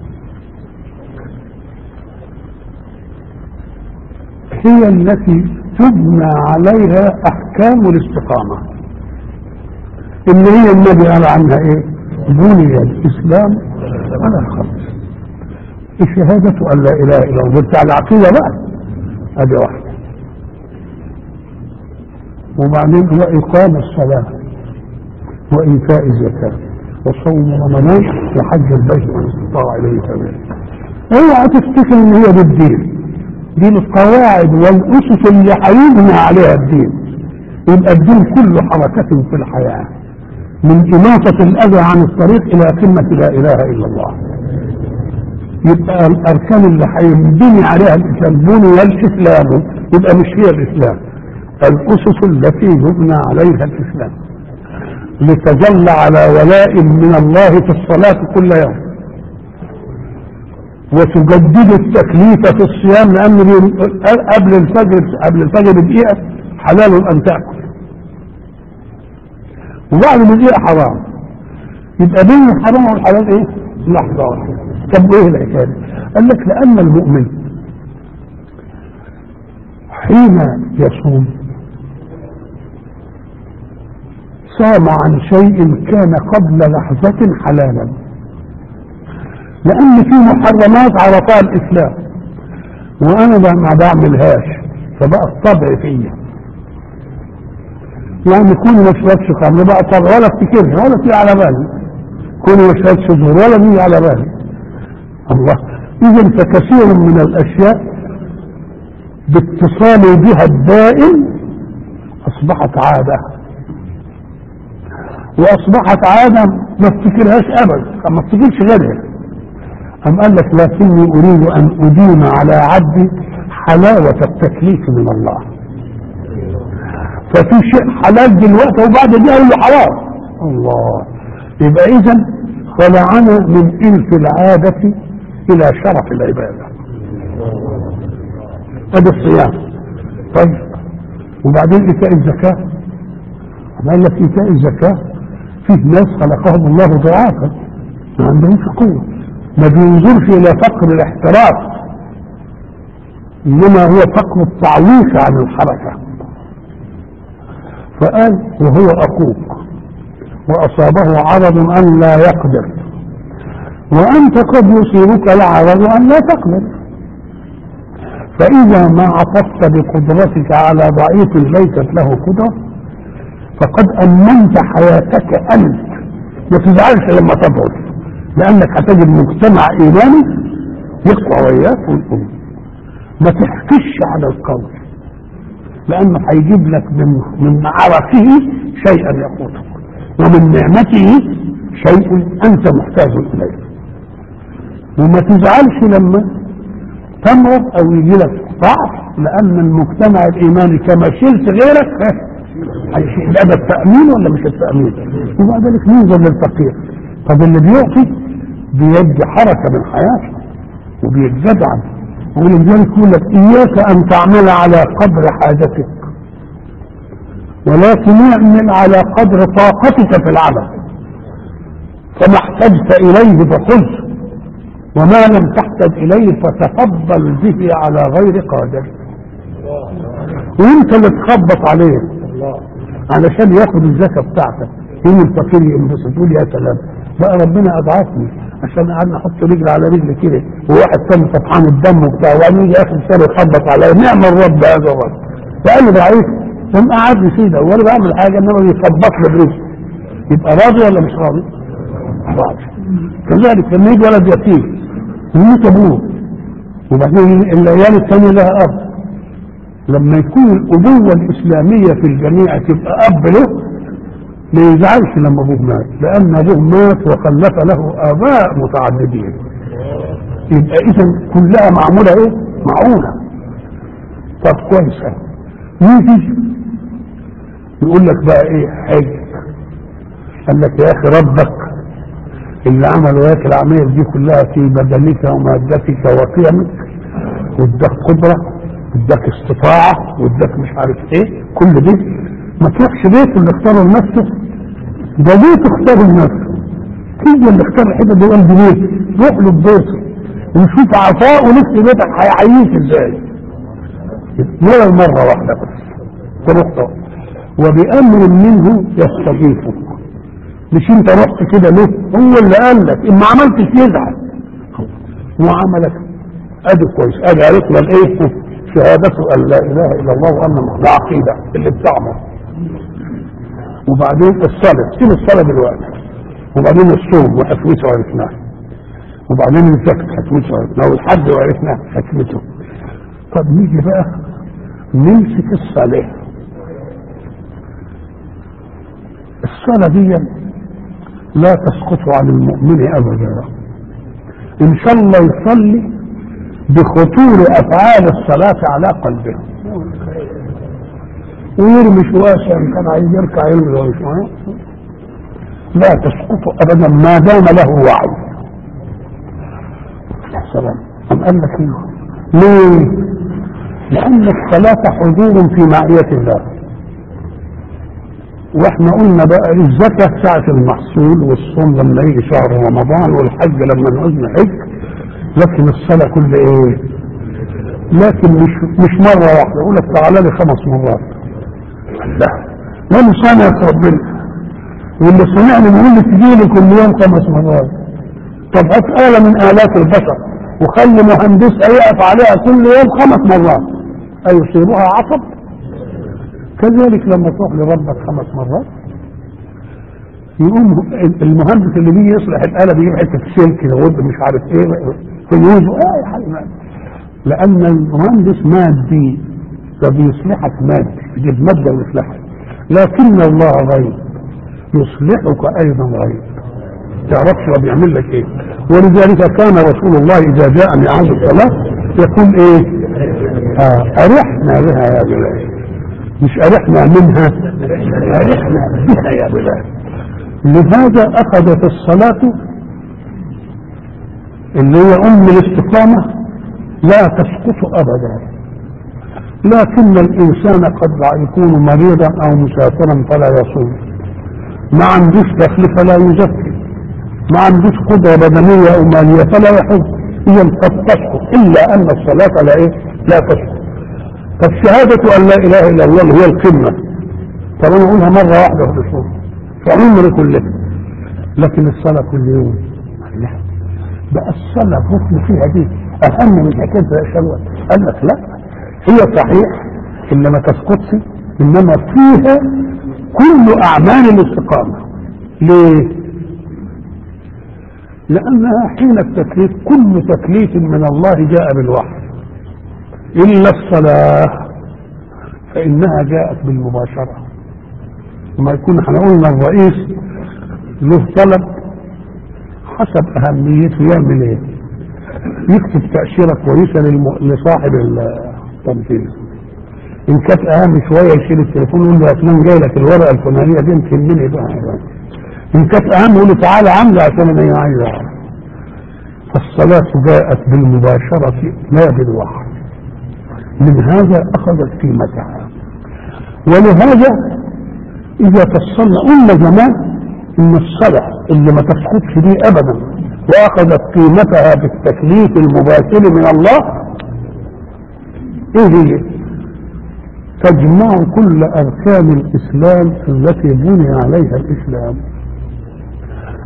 هي التي تبنى عليها أحكام الاستقامة، اللي هي النبي قال عنها إيه؟ بني الإسلام على خمس: الشهادة أن لا إله إلا الله، بتاع العقيدة بقى هذه واحدة، وبعدين هو إقام الصلاة وإيتاء الزكاة وصوم رمضان وحج البيت من استطاع إليه سبيلا. اوعى تفتكر إن هي دي الدين، دي القواعد والأسس اللي هيبنى عليها الدين. يبقى الدين كله حركة في الحياة، من إماطة الأذى عن الطريق إلى قمة لا إله إلا الله. يبقى الأركان اللي هيبني عليها الإسلام بني الإسلام، يبقى مش هي الإسلام، الأسس التي يبنى عليها الإسلام لتظل على ولاء من الله في الصلاة كل يوم، وتجدد التكليف في الصيام، لأن قبل الفجر قبل الفجر بدقيقة حلال أن تأكل، وبعد بدقيقة حرام. يبقى بين الحرام والحلال إيه؟ لحظة واحدة. طب إيه الحكاية؟ قال لك لأن المؤمن حين يصوم صام عن شيء كان قبل لحظة حلالا، لأن في محرمات عرفها الإسلام وأنا ما بعملهاش فبقى الطبع فيا، يعني كوني ما اشربش خمر بقى طبع ولا افتكرها ولا تيجي على بالي، كوني ما اشربش زهور ولا تيجي على بالي. الله، إذا فكثير من الأشياء باتصال بها الدائم أصبحت عادة، وأصبحت عادة ما افتكرهاش أبدا، ما افتكرش غيرها. أم قال لك لكني أريد أن أديم على عبدي حلاوة التكليف من الله، ففي شيء حلال دلوقتي وبعد دي أقول له حرام. الله، يبقى إذا خلعنا من إلف العادة إلى شرف العبادة. هذا الصيام. طيب وبعدين إيتاء الزكاة، قال لك إيتاء الزكاة فيه ناس خلقهم الله ضعافا ما عندهمش قوة، ما بينظرش إلى فقر الاحتراف، إنما هو فقر التعويش عن الحركة. فقال وهو أخوك وأصابه عرض أن لا يقدر، وأنت قد يصيبك العرض أن لا تقدر، فإذا ما عطفت بقدرتك على ضعيف ليست له قدرة فقد أمنت حياتك أنت. ما تزعلش لما تضعف، لأنك هتجد مجتمع إيماني يقوى وياك ويقوم. ما تحكش على القول، لأنه هيجيب لك من من عرفه شيئا يقوتك، ومن نعمته شيء أنت محتاج إليه. وما تزعلش لما تمرض أو يجي لك ضعف، لأن المجتمع الإيماني كما شلت غيرك هيشيل. ده التأمين ولا مش التأمين؟ وبعد ذلك ننظر للفقير. طب اللي بيعطي بيدي حركة من حياته وبيتجدعن، ولذلك يقول لك إياك أن تعمل على قدر حاجتك، ولكن اعمل على قدر طاقتك في العمل، فما احتجت إليه فخذه، وما لم تحتج إليه فتفضل به على غير قادر. وانت اللي تخبط عليه علشان ياخد الزكاة بتاعتك، يوم الفقير ينبسط يقول يا سلام بقى ربنا اضعفني عشان قعدنا احط رجل على رجل كده وواحد كان طفحان الدم وبتاع وبعدين يجي اخر سنه يخبط عليا نعم الرب هذا الرب فقال ضعيف ثم قعد لي كده وانا بعمل حاجه انما بيخبط لي برجلي يبقى راضي ولا مش راضي؟ راضي. كذلك لما يجي ولد يتيم يموت ابوه وبعدين العيال الثانيه لها اب لما يكون الابوه الاسلاميه في الجميع تبقى اب له ما يزعلش لما ابوه مات لان ابوه مات وخلف له اباء متعددين يبقى اذا كلها معموله ايه؟ معونه. طب كويس يجي يقول لك بقى ايه حج قال لك يا اخي ربك اللي عمل وياك العمليه دي كلها في بدنك ومادتك وقيمك واداك قدره واداك استطاعه واداك مش عارف ايه كل دي ما تروحش بيته اللي اختاره لنفسه ده بيته اختاره لنفسه تيجي اللي اختار الحته دي قلب بيته روح له ببيته وشوف عطاء ونفس بيتك هيعيش ازاي ولا مره واحده بس تروح وبأمر منه يستضيفك مش انت رحت كده ليه هو اللي قال لك ان ما عملتش يزعل وعملك ادي كويس ادي عرفنا الايه شهادته ان لا اله الا الله وان محمد عقيده اللي بتعمل وبعدين الصلاه سيب الصلاه دلوقتي وبعدين الصوم وحكمته عرفناه وبعدين الزكاه حكمته عرفناه والحج وعرفناه حكمته. طب نيجي بقى نمسك الصلاه. الصلاه دي لا تسقط عن المؤمن ابدا ان شاء الله يصلي بخطور افعال الصلاه على قلبه ويرمي شويه ان كان عايز يركع يرمي شويه لا تسقط ابدا ما دام له وعي. السلام أم قال لك ايه؟ ليه؟ لان الصلاه حضور في معيه الله واحنا قلنا بقى الزكاه ساعه المحصول والصوم لما يجي شهر رمضان والحج لما نعوز نحج لكن الصلاه كل ايه؟ لكن مش مش مره واحده يقول لك تعالى لي خمس مرات لا وانا صانع ربنا واللي صنعني بيقول لي تجي لي كل يوم خمس مرات. طب هات آلة من آلات البشر وخلي مهندسها يقف عليها كل يوم خمس مرات أيصيبها عصب؟ كذلك لما تروح لربك خمس مرات يقوم المهندس اللي بيجي يصلح الآلة بيجيب حتة سلك يود مش عارف ايه فيوزه اه يا حبيبي لأن المهندس مادي فبيصلحك مادي يجيب مادة ويصلحك لكن الله غيب يصلحك أيضا غيب تعرفش هو بيعمل لك ايه. ولذلك كان رسول الله إذا جاء من عهد الصلاة يقول ايه آه أرحنا بها يا بلاد مش أرحنا منها أرحنا بها يا بلاد. لهذا أخذت الصلاة اللي هي أم الاستقامة لا تسقط أبدا لكن الإنسان قد يكون مريضا أو مسافرا فلا يصوم ما عندوش دخل فلا يزكي ما عندوش قدرة بدنية أو مالية فلا يحج إذا قد تسقط إلا أن الصلاة لا إيه لا تسقط. طب شهادة أن لا إله إلا الله هي القمة طب أنا أقولها مرة واحدة في الصوم فعمري كله لكن الصلاة كل يوم لا بقى الصلاة الركن فيها دي أهم من حكاية الشهوة قال لك لا هي صحيح إن ما تسقطش إنما فيها كل أعمال الاستقامة. ليه؟ لأنها حين التكليف كل تكليف من الله جاء بالوحي إلا الصلاة فإنها جاءت بالمباشرة. ما يكون احنا قلنا الرئيس له طلب حسب أهميته يعمل ايه يكتب تأشيرة كويسة لصاحب التنفيذ إن كانت أهم شوية يشيل التليفون ويقول له يا فلان جاي لك الورقة الفلانية دي يمكن مني بقى إن كانت أهم يقول له تعالى عاملة عشان أنا عايزها. فالصلاة جاءت بالمباشرة لا بالوحي من هذا أخذت قيمتها. ولهذا إذا تصلى قلنا زمان إن الصلاة اللي ما تسقطش دي أبدا وأخذت قيمتها بالتكليف المباشر من الله إيه هي؟ تجمع كل أركان الإسلام التي بني عليها الإسلام.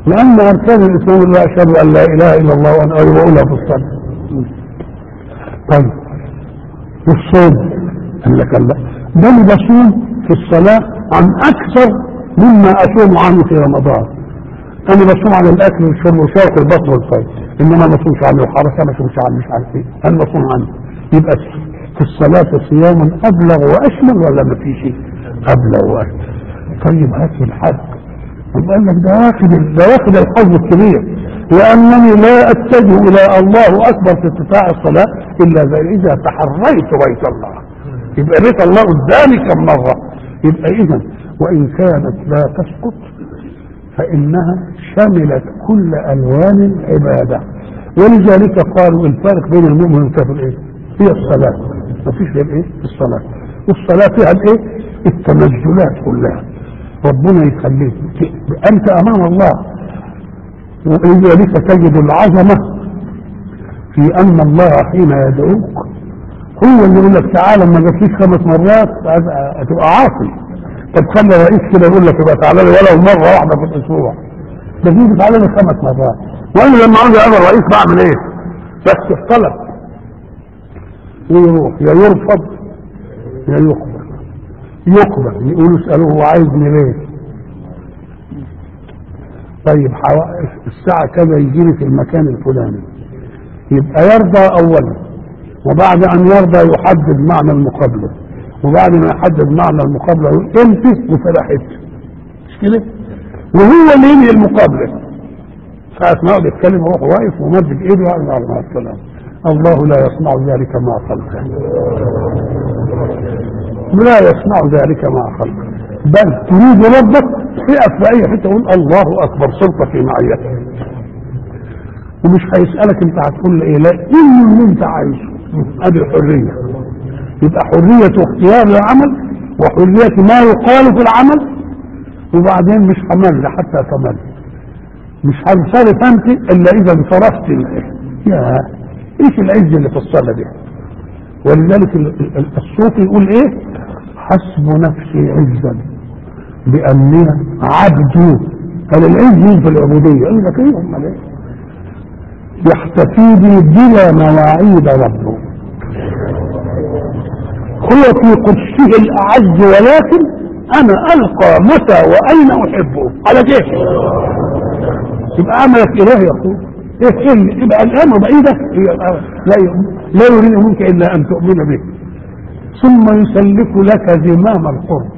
لأن أركان الإسلام لا أشهد أن لا إله إلا الله وأن أقولها في الصلاة. طيب والصوم قال لك لا، ده أنا بصوم في الصلاة عن أكثر مما أصوم عنه في رمضان. أنا بصوم عن الأكل والشرب وشرق البطن والفيض، إنما ما بصومش عنه الحركة، ما بصومش عنه مش عارف إيه، أنا بصوم عنه. يبقى في الصلاة صيام أبلغ وأشمل ولا ما في شيء؟ أبلغ وأشمل. طيب هات في الحج، قال لك ده واخد ده واخد الحظ الكبير، لأنني لا أتجه إلى الله أكبر في ارتفاع الصلاة إلا إذا تحريت بيت الله. يبقى بيت الله قدامي كم مرة. يبقى إذا وإن كانت لا تسقط فإنها شملت كل ألوان العبادة، ولذلك قالوا الفارق بين المؤمن والكافر إيه؟ هي الصلاة. ما فيش غير إيه؟ الصلاة. والصلاة فيها الإيه؟ التنزلات كلها. ربنا يخليك أنت أمام الله، ولذلك تجد العظمة في أن الله حين يدعوك هو اللي يقول لك تعالى، ما جاتليش خمس مرات هتبقى عاصي. طب خلي رئيس كده يقول لك يبقى تعالى لي ولو مرة واحدة في الأسبوع، ده يجي تعالى لي خمس مرات. وأنا لما عاوز أقابل الرئيس بعمل إيه؟ بس الطلب ويروح، يا يرفض يا يقبل. يقبل يقولوا اسألوه هو عايزني ليه؟ طيب الساعة كذا يجيني في المكان الفلاني، يبقى يرضى أولا، وبعد أن يرضى يحدد معنى المقابلة، وبعد ما يحدد معنى المقابلة يقول انت وفرحت، مش كده؟ وهو اللي ينهي المقابلة. ساعة ما يقعد يتكلم روح واقف ومدد ايده وعلى مع السلام. الله لا يصنع ذلك مع خلقه، لا يصنع ذلك مع خلقه، بل تريد ربك تقف في اي حته تقول الله اكبر، سلطه في معيته، ومش هيسالك انت هتقول ايه، لا ايه اللي انت عايزه. ادي الحريه. يبقى حريه اختيار العمل وحريه ما يقال في العمل، وبعدين مش همل حتى تمل، مش هنصرف انت الا اذا انصرفت. يا ايش العز اللي في الصلاه دي. ولذلك الصوفي يقول ايه؟ حسب نفسي عزا بأني عبد. قال العز في العبودية، قال لك ايه هم ليه؟ يحتفي بي بلا مواعيد ربه، هو في قدسه الأعز، ولكن أنا ألقى متى وأين أحبه على كيف. يبقى عملك إله يا أخوه، ايه يبقى الأمر بعيدة، لا لا يريد منك إلا أن تؤمن به، ثم يسلك لك زمام القرب.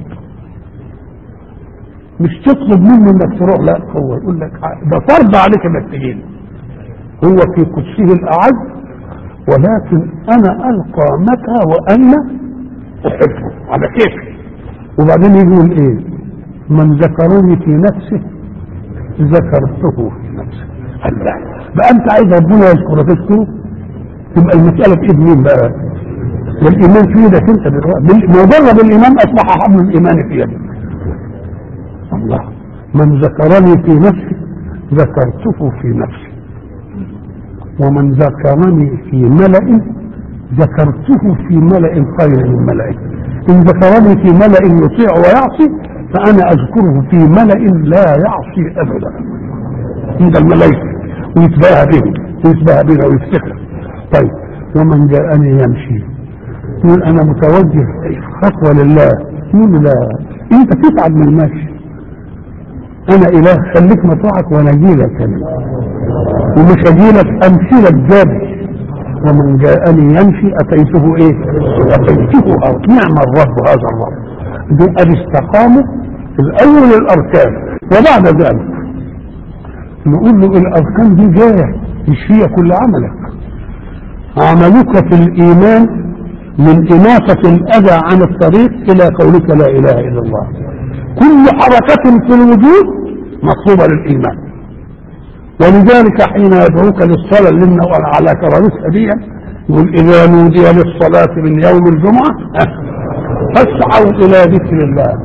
مش تطلب منه انك تروح، لا هو يقول لك ده فرض عليك انك تجيني. هو في قدسه الاعز، ولكن انا القى متى وانا احبه على كيفي. وبعدين يقول ايه؟ من ذكرني في نفسه ذكرته في نفسه. الله بقى انت عايز ربنا يذكرك تذكره، تبقى المساله في ايد مين بقى؟ والايمان في ايدك انت دلوقتي، مجرد الايمان اصبح حبل الايمان في يدك. الله من ذكرني في نفسي ذكرته في نفسي، ومن ذكرني في ملأ ذكرته في ملأ خير من ملئه. إن ذكرني في ملأ يطيع ويعصي فأنا أذكره في ملأ لا يعصي أبدا عند الملائكة، ويتباهى بهم ويتباهى بنا ويفتخر. طيب ومن جاءني يمشي يقول أنا متوجه خطوة لله، يقول لا أنت تتعب من المشي، أنا إله خليك مطوعك وأنا أجيلك أنا، ومش أجيلك أمشي لك جابي. ومن جاءني يمشي أتيته إيه؟ أتيته أو نعم الرب هذا الرب. دي الاستقامة الأول الأركان، وبعد ذلك نقول له الأركان دي جاية مش هي كل عملك. عملك في الإيمان من إماتة الأذى عن الطريق إلى قولك لا إله إلا الله. كل حركة في الوجود مطلوبة للإيمان. ولذلك حين يدعوك للصلاة لنا على كرامتها دي يقول إذا نودي للصلاة من يوم الجمعة فاسعوا إلى ذكر الله،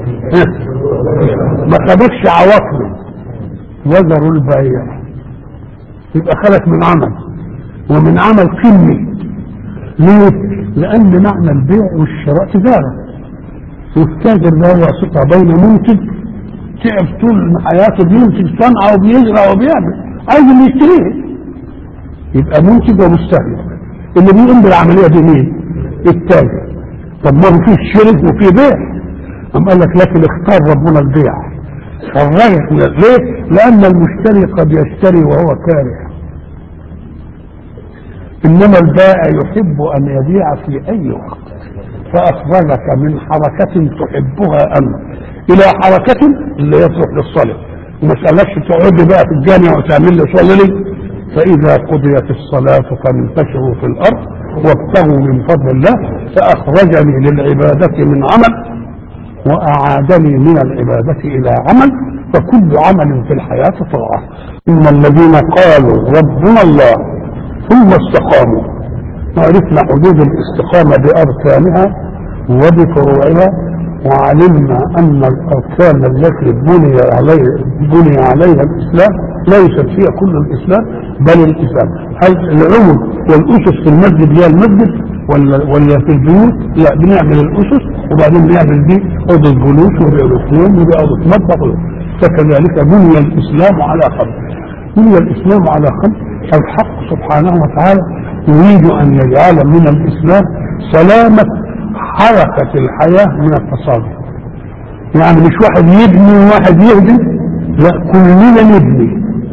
ما خدكش عواقب وذروا البيع. يبقى خلق من عمل، ومن عمل قمي. ليه؟ لأن معنى البيع والشراء تجارة، والتاجر له واسطة بين منتج تعب طول حياته بيمسك صنعه وبيزرع وبيعمل، عايز اللي يشتريه، يبقى منتج ومستهلك. اللي بيقوم بالعمليه دي مين؟ التاجر. طب ما هو فيه شرك وفيه بيع، قام قال لك لكن اختار ربنا البيع. فرجت ليه؟ لان المشتري قد يشتري وهو كاره، انما البائع يحب ان يبيع في اي وقت، فاخرجك من حركه تحبها انت الى حركه اللي يصلح للصلاه. وما سالكش تقعد بقى في الجامع وتعمل لي صلي لي. فاذا قضيت الصلاه فانتشروا في الارض وابتغوا من فضل الله، فاخرجني للعباده من عمل واعادني من العباده الى عمل، فكل عمل في الحياه طاعه. ان الذين قالوا ربنا الله ثم استقاموا، وعرفنا حدود الاستقامه باركانها وبفروعها، وعلمنا ان الاركان التي بني عليها بني عليها الاسلام ليست فيها كل الاسلام بل الاسلام. هل العمر والاسس في المسجد هي المسجد ولا ولا في البيوت؟ لا، بنعمل الاسس وبعدين بنعمل دي اوضه جلوس وباوضتين وباوضه مطبخ. فكذلك بني الاسلام على خمس. بني الاسلام على خمس. الحق سبحانه وتعالى يريد ان يجعل من الاسلام سلامه حركة الحياة من التصادم. يعني مش واحد يبني وواحد يهدم، لا، كلنا نبني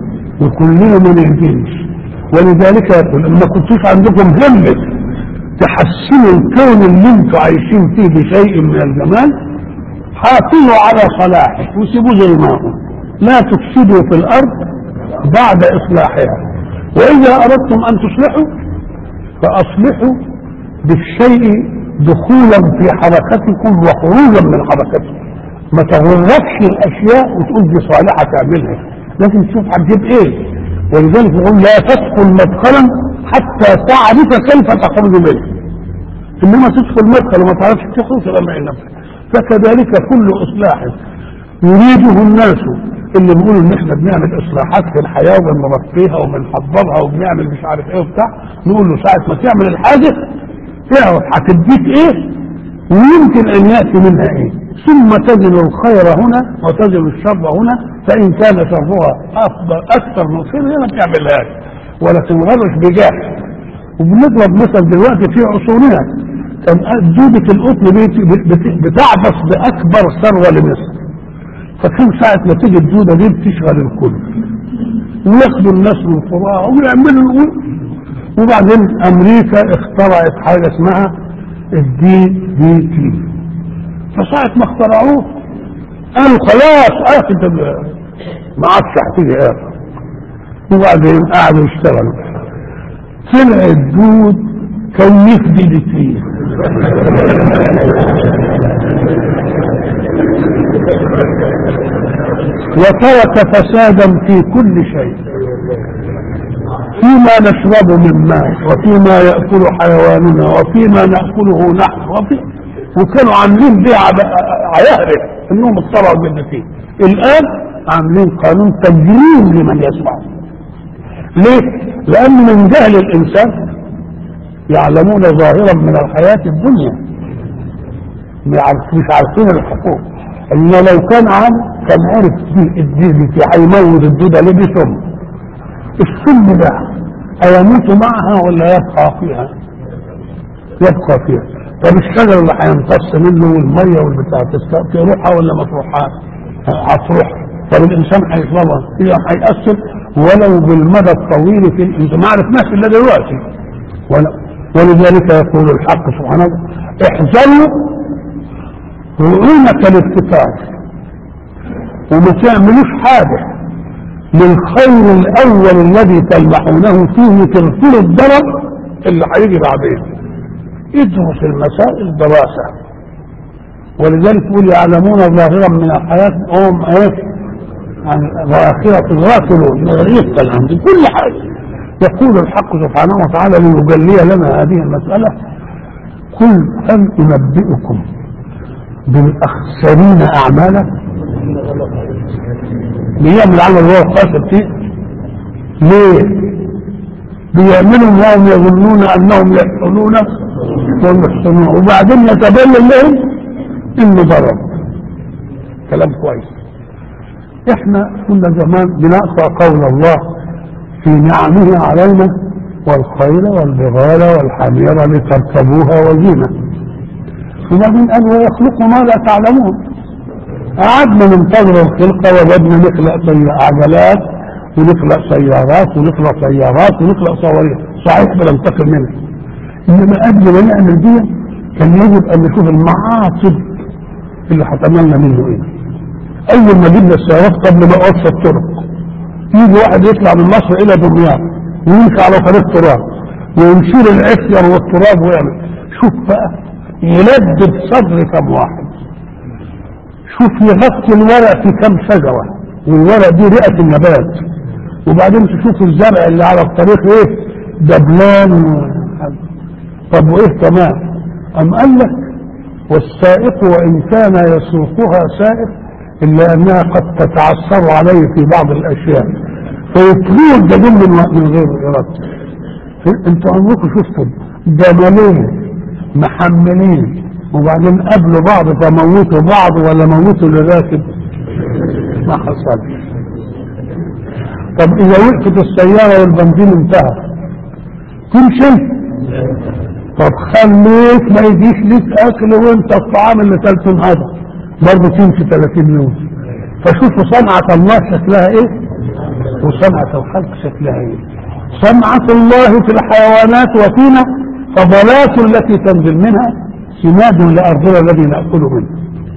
وكلنا ما نهدمش. ولذلك يقول ما كنتوش عندكم همة تحسنوا الكون اللي انتوا عايشين فيه بشيء من الجمال، حافظوا على صلاحه وسيبوه زي ما هو، لا تفسدوا في الارض بعد اصلاحها. واذا اردتم ان تصلحوا فاصلحوا بالشيء دخولا في حركتكم وخروجا من حركتكم. ما تغرقش الاشياء وتقول دي صالحه تعملها، لازم تشوف هتجيب ايه. ولذلك يقول لا تدخل مدخلا حتى تعرف كيف تخرج منه. انما تدخل مدخل وما تعرفش تخرج تبقى مع نفسك. فكذلك كل اصلاح يريده الناس اللي بيقولوا ان احنا بنعمل اصلاحات في الحياه وبنرقيها وبنحضرها وبنعمل مش عارف ايه وبتاع، نقول له ساعه ما تعمل الحاجه تعرف هتديك ايه ويمكن ان ياتي منها ايه، ثم تجد الخير هنا وتجد الشر هنا، فان كان شرها افضل اكثر من خير هنا ما تعملهاش ولا تنغرش بجاه. وبنضرب مثل دلوقتي في عصورنا كان دودة القطن بتعبث باكبر ثروه لمصر، فكان ساعه ما تيجي الدوده دي بتشغل الكل وياخدوا الناس من فراغ ويعملوا. وبعدين امريكا اخترعت حاجه اسمها الدي دي تي، فساعه ما اخترعوه قالوا خلاص اخد ما عادش هتيجي اخر. وبعدين قعدوا يشتغلوا، طلع الدود كيف دي دي تي. وترك فسادا في كل شيء، فيما نشرب من ماء وفيما يأكل حيواننا وفيما نأكله نحن وفي وكانوا عاملين بيع عيهرة انهم اضطروا بالنتيجة. الان عاملين قانون تجريم لمن يسمع. ليه؟ لان من جهل الانسان يعلمون ظاهرا من الحياة الدنيا مش عارفين الحقوق. ان لو كان عام كان عرف الدين في هيموت الدودة ليه بسم. السم ده هيموت معها ولا يبقى فيها؟ يبقى فيها. طب الشجر اللي هيمتص منه والميه والبتاع تروحها ولا ما تروحها؟ هتروح. طب الانسان هيطلبها هي هيأثر ولو بالمدى الطويل في الانسان ما عرفناش الا دلوقتي. ولذلك يقول الحق سبحانه احذروا رؤونة الابتكار وما تعملوش حاجه للخير الاول الذي تلمحونه فيه تغفر الضرر اللي هيجي بعدين. ادرس المسائل دراسه. ولذلك يقول يعلمون ظاهرا من الحياه هم ايه عن الاخره غافلون، غريب كلام دي كل حاجه. يقول الحق سبحانه وتعالى ليجلي لنا هذه المساله قل هل انبئكم بالاخسرين اعمالا. بيعمل عمل هو خاسر فيه ليه؟ بيعملوا وهم يظنون انهم يحسنون وهم يحسنون وبعدين يتبين لهم انه ضرب. كلام كويس. احنا كنا زمان بنقرأ قول الله في نعمه علينا والخيل والبغال والحمير لتركبوها وزينة، وبعدين قال ويخلق ما لا تعلمون. قعدنا ننتظر الخلقة وجدنا نخلق عجلات ونخلق سيارات ونخلق سيارات ونخلق صواريخ، صحيح بننتقل منها، انما قبل ما نعمل دي كان يجب ان نشوف المعاصب اللي هتعملنا منه ايه. اول ما جبنا السيارات قبل ما اوصل الطرق، يجي واحد يطلع من مصر الى دمياط ويمشي على طريق تراب وينشر العفير والتراب ويعمل، شوف بقى يلدد صدر كم واحد، شوف يغطي الورق في كم شجرة، والورق دي رئة النبات، وبعدين تشوف الزرع اللي على الطريق ايه دبلان و... طب وايه كمان؟ ام قال لك والسائق وان كان يسوقها سائق الا انها قد تتعثر عليه في بعض الاشياء فيطلوه الدليل من من غير ارادته. انتوا عمركم شفتم جمالين محملين وبعدين قابلوا بعض فموتوا بعض ولا موتوا الراكب؟ ما حصلش. طب اذا وقفت السيارة والبنزين انتهى تمشي؟ طب خليك ما يجيش ليك اكل وانت الطعام اللي كلته النهارده برضه تمشي ثلاثين يوم. فشوفوا صنعة الله شكلها ايه وصنعة الخلق شكلها ايه. صنعة الله في الحيوانات وفينا فضلات التي تنزل منها سماد لأرضنا الذي نأكل منه،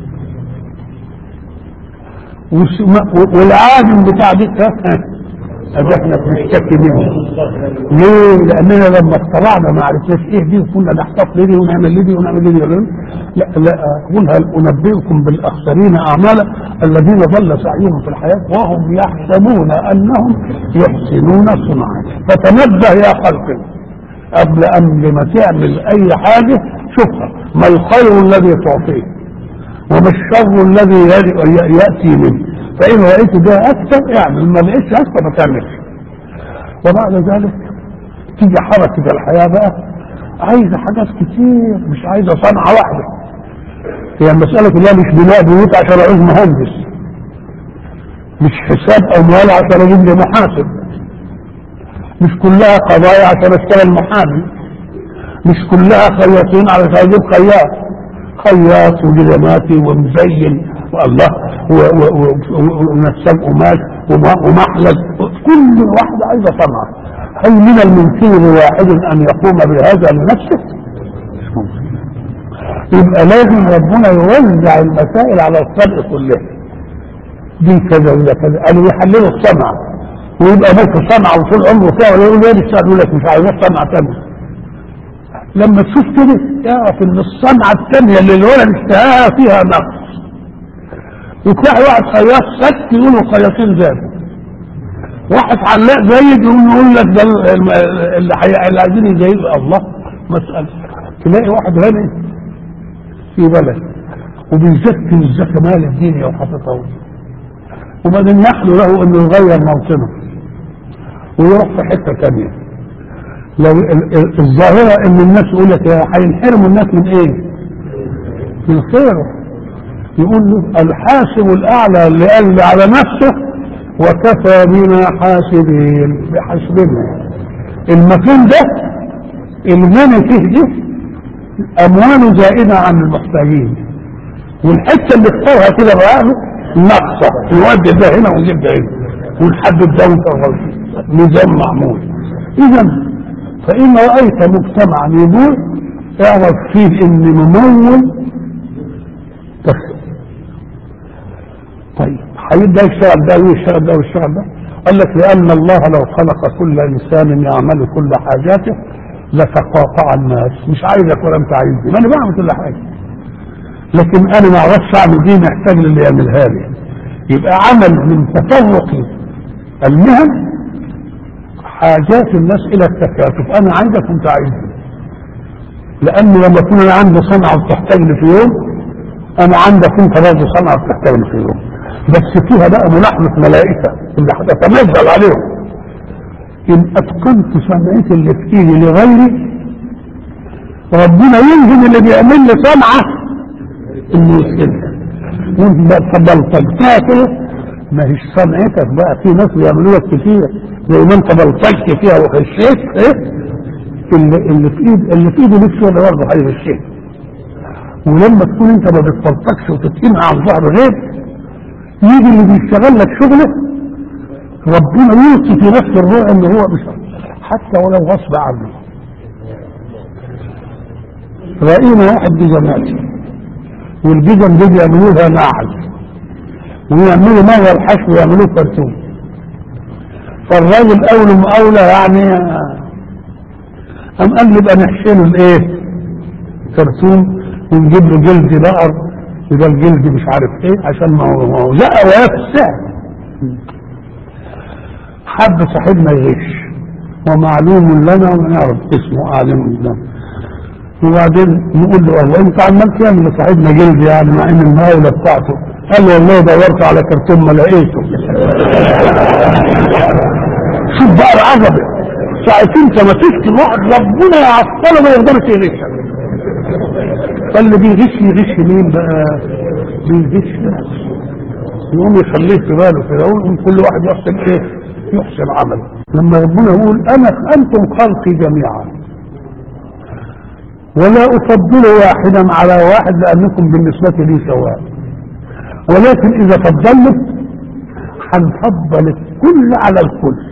والعالم بتاع دي ادي احنا بنشتكي منه ليه؟ لاننا لما اخترعنا ما عرفناش ايه دي وكنا نحتفظ لدي ونعمل لدي ونعمل لدي. لا لا اقول هل انبئكم بالاخسرين اعمالا الذين ضل سعيهم في الحياه وهم يحسبون انهم يحسنون صنعا. فتنبه يا خلقنا قبل ان لما تعمل اي حاجه شوفها ما الخير الذي تعطيه وما الشر الذي ياتي منه، فإن رأيت ده أكثر اعمل، ما لقيتش أكثر ما تعملش. وبعد ذلك تيجي حركة الحياة بقى عايزة حاجات كتير، مش عايزة صنعة واحدة. هي المسألة كلها مش بناء بيوت عشان أعوز مهندس، مش حساب أموال عشان أجيب لي محاسب، مش كلها قضايا عشان أشتغل محامي، مش كلها خياطين علشان أجيب خياط خياط وجزماتي ومزين والله ونساب قماش ومحلب، كل واحدة عايزة صنعة. هل من الممكن لواحد ان يقوم بهذا لنفسه؟ يبقى لازم ربنا يوزع المسائل على الخلق كلها، دي كذا ولا كذا، قالوا يحللوا الصنعة ويبقى ممكن صنعة وطول عمره فيها ولا يقول لي يقول لك مش عايز صنعة ثانية. لما تشوف كده اعرف ان الصنعة الثانية اللي الولد اشتهاها فيها نقص، وتلاقي واحد خياط سك يقولوا خياطين زادوا، واحد علاق زايد يقول لك ده اللي اللي عايزين يزيدوا. الله مسألة تلاقي واحد غني في بلد وبيزكي الزكاة مال الدنيا وحاططها وبعدين يحلو له انه يغير موطنه ويروح في حتة ثانية. لو الظاهرة ان الناس يقول لك هينحرموا الناس من ايه؟ من خيره. يقول له الحاسب الاعلى اللي قال على نفسه وكفى بنا حاسبين بحسبنا. المكان ده الغنى فيه ده امواله زائدة عن المحتاجين، والحتة اللي اختارها كده بقى نقصة يودي ده هنا ويجيب ده هنا ونحدد ده ونطغل نظام معمول. اذا فإن رأيت مجتمعا يدور اعرف فيه ان ممول تخسر. طيب هيبدا يشتغل ده ويشتغل ده ويشتغل ده. قال لك لأن الله لو خلق كل إنسان يعمل كل حاجاته لتقاطع الناس. مش عايزك ولا أنت عايزني، ما أنا بعمل كل حاجة، لكن أنا ما أعرفش أعمل دي، محتاج للي يعملها لي. يبقى عمل من تفرق المهن حاجات الناس إلى التكاتف. أنا عايزك وأنت عايزني، لأن لما تكون أنا عندي صنعة بتحتاجني في يوم، أنا عندك أنت برضه صنعة بتحتاجني في يوم، بس فيها بقى ملاحظة ملائكة اللي هتتنزل عليهم. إن أتقنت صنعتي اللي في إيدي لغيري ربنا يلزم اللي بيعمل لي صنعة إنه يسكنها. وأنت بلطجتها كده ما هيش صنعتك بقى، في ناس بيعملوا لك كتير زي ما انت بلطجت فيها وخشيت ايه اللي, اللي في ايد اللي في ايده نفسه ولا برضه هيغشيك. ولما تكون انت ما بتفلطكش وتتقنها عن ظهر غير، يجي اللي بيشتغل لك شغله ربنا يوصي في نفس الروح ان هو مش حتى ولو غصب عنه. رأينا واحد بجماعتي والجزم دي بيعملوها نعل ويعملوا مرة الحشو ويعملوه كرتون، فالراجل اول مقاولة يعني قام قال لي بقى نحشيله الايه كرتون ونجيب له جلد بقر يبقى الجلد مش عارف ايه عشان ما هو زقه وياه في السعر. حب صاحبنا يغش ومعلوم لنا ونعرف اسمه اعلم قدام، وبعدين نقول له والله انت عمال تعمل لصاحبنا جلد يعني مع ان المقاولة بتاعته، قال والله دورت على كرتون ما لقيته. شوف بقى العظمه ساعة انت ما تشتي الواحد ربنا يعطله ما يقدرش يغش. فاللي بيغش يغش مين بقى؟ بيغش نفسه، يقوم يخليه في باله كده ويقوم كل واحد يحسن ايه؟ يحسن عمله. لما ربنا يقول انا انتم خلقي جميعا ولا افضل واحدا على واحد لانكم بالنسبة لي سواء، ولكن اذا فضلت هنفضل الكل على الكل،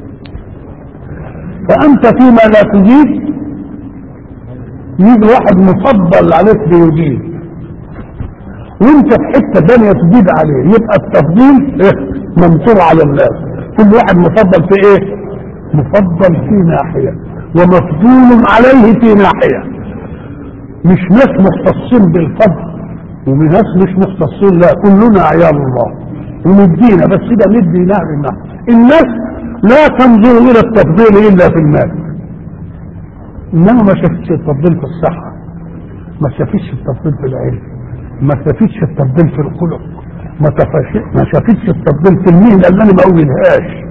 فانت فيما لا تجيد يجي واحد مفضل عليك بيجيد وانت في حته ثانيه تجيد عليه، يبقى التفضيل إيه؟ منصور على الناس، كل واحد مفضل في ايه؟ مفضل في ناحيه ومفضول عليه في ناحيه. مش ناس مختصين بالفضل وناس مش مختصين، لا كلنا عيال الله ومدينا، بس ده ندي نعم. الناس لا تنظر الى التفضيل الا في المال، انما ما شافتش التفضيل في الصحة، ما شافتش التفضيل في العلم، ما شافتش التفضيل في الخلق، ما ما شافتش التفضيل في المهنة اللي انا ما اقولهاش.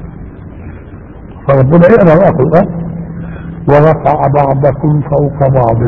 فربنا اقرا بقى القرآن ورفع بعضكم فوق بعض.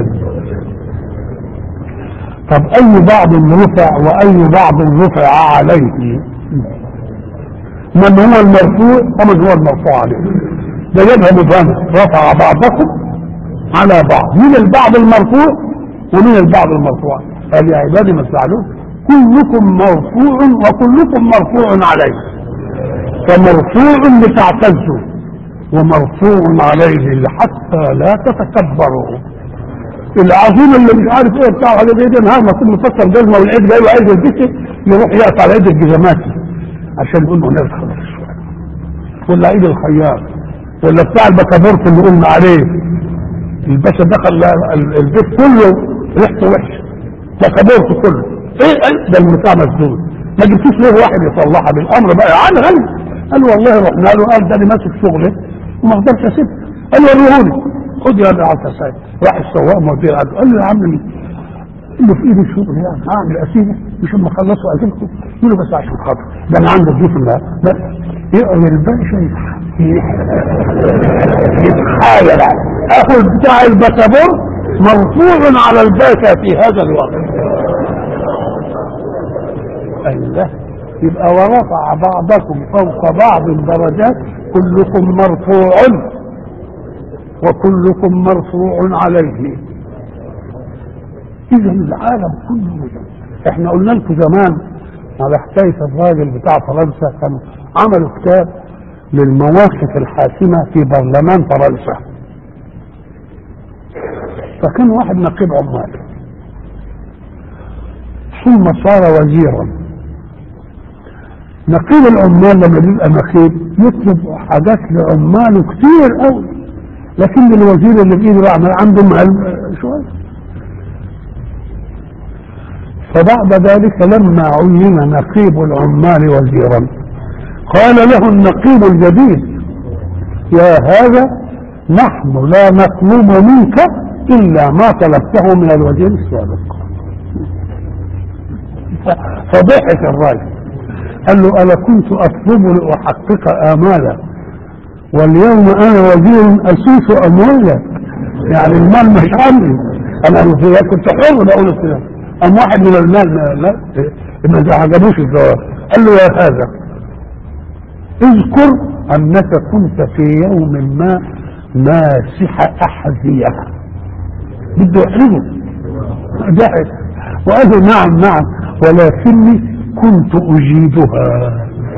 طب اي بعض رفع واي بعض رفع عليه؟ من هو المرفوع ومن هو المرفوع عليه؟ ده يبقى مفهوم رفع بعضكم على بعض، من البعض المرفوع ومن البعض المرفوع. قال يا عبادي ما تزعلون كلكم مرفوع وكلكم مرفوع عليه، فمرفوع لتعتزوا ومرفوع عليه حتى لا تتكبروا. العظيم اللي مش عارف ايه بتاعه على ايديه نهار ما كل مفكر جزمه والعيد جاي وعايز يلبسه يروح يقطع على ايد الجزماتي عشان يقول له نرخص شويه، ولا ايد الخياط، ولا بتاع البكابورت اللي قلنا عليه الباشا دخل البيت كله ريحته وحشه بكابورت كله ايه ده المتاع مسدود، ما جبتوش ليه واحد يصلحها بالامر بقى عن غني. قال والله رحنا له قال ده انا ماسك شغله وما اقدرش اسيبه. قال وريهولي خد يا ابني على التسعير. راح السواق موديه قال له يا عم اللي في ايدي الشغل يعني هعمل اسيبه مش اما اخلصوا اسيبكم. يقول له بس عشان خاطر ده انا عندي ضيوف الله لا يقرا الباشا يتحايل اخذ بتاع الباسبور مرفوع على الباشا في هذا الوقت. ايوه يبقى ورفع بعضكم فوق بعض درجات كلكم مرفوع وكلكم مرفوع عليه. اذا العالم كله احنا قلنا لكم زمان على حكايه الراجل بتاع فرنسا كانوا عملوا كتاب للمواقف الحاسمه في برلمان فرنسا، فكان واحد نقيب عمال ثم صار وزيرا. نقيب العمال لما بيبقى نقيب يطلب حاجات لعماله كتير قوي، لكن الوزير اللي بايده يعمل عنده شويه. فبعد ذلك لما عين نقيب العمال وزيرا قال له النقيب الجديد يا هذا نحن لا نطلب منك الا ما طلبته من الوزير السابق. فضحك الراجل قال له انا كنت اطلب لاحقق امالا واليوم انا وزير اسوس اموالا، يعني المال مش عندي انا كنت حر بقول كده. ام واحد من المال لا ما عجبوش الجواب قال له يا هذا اذكر انك كنت في يوم ما ماسح احذية. بده يحرجه، ضحك وقال له نعم نعم ولكني كنت اجيدها.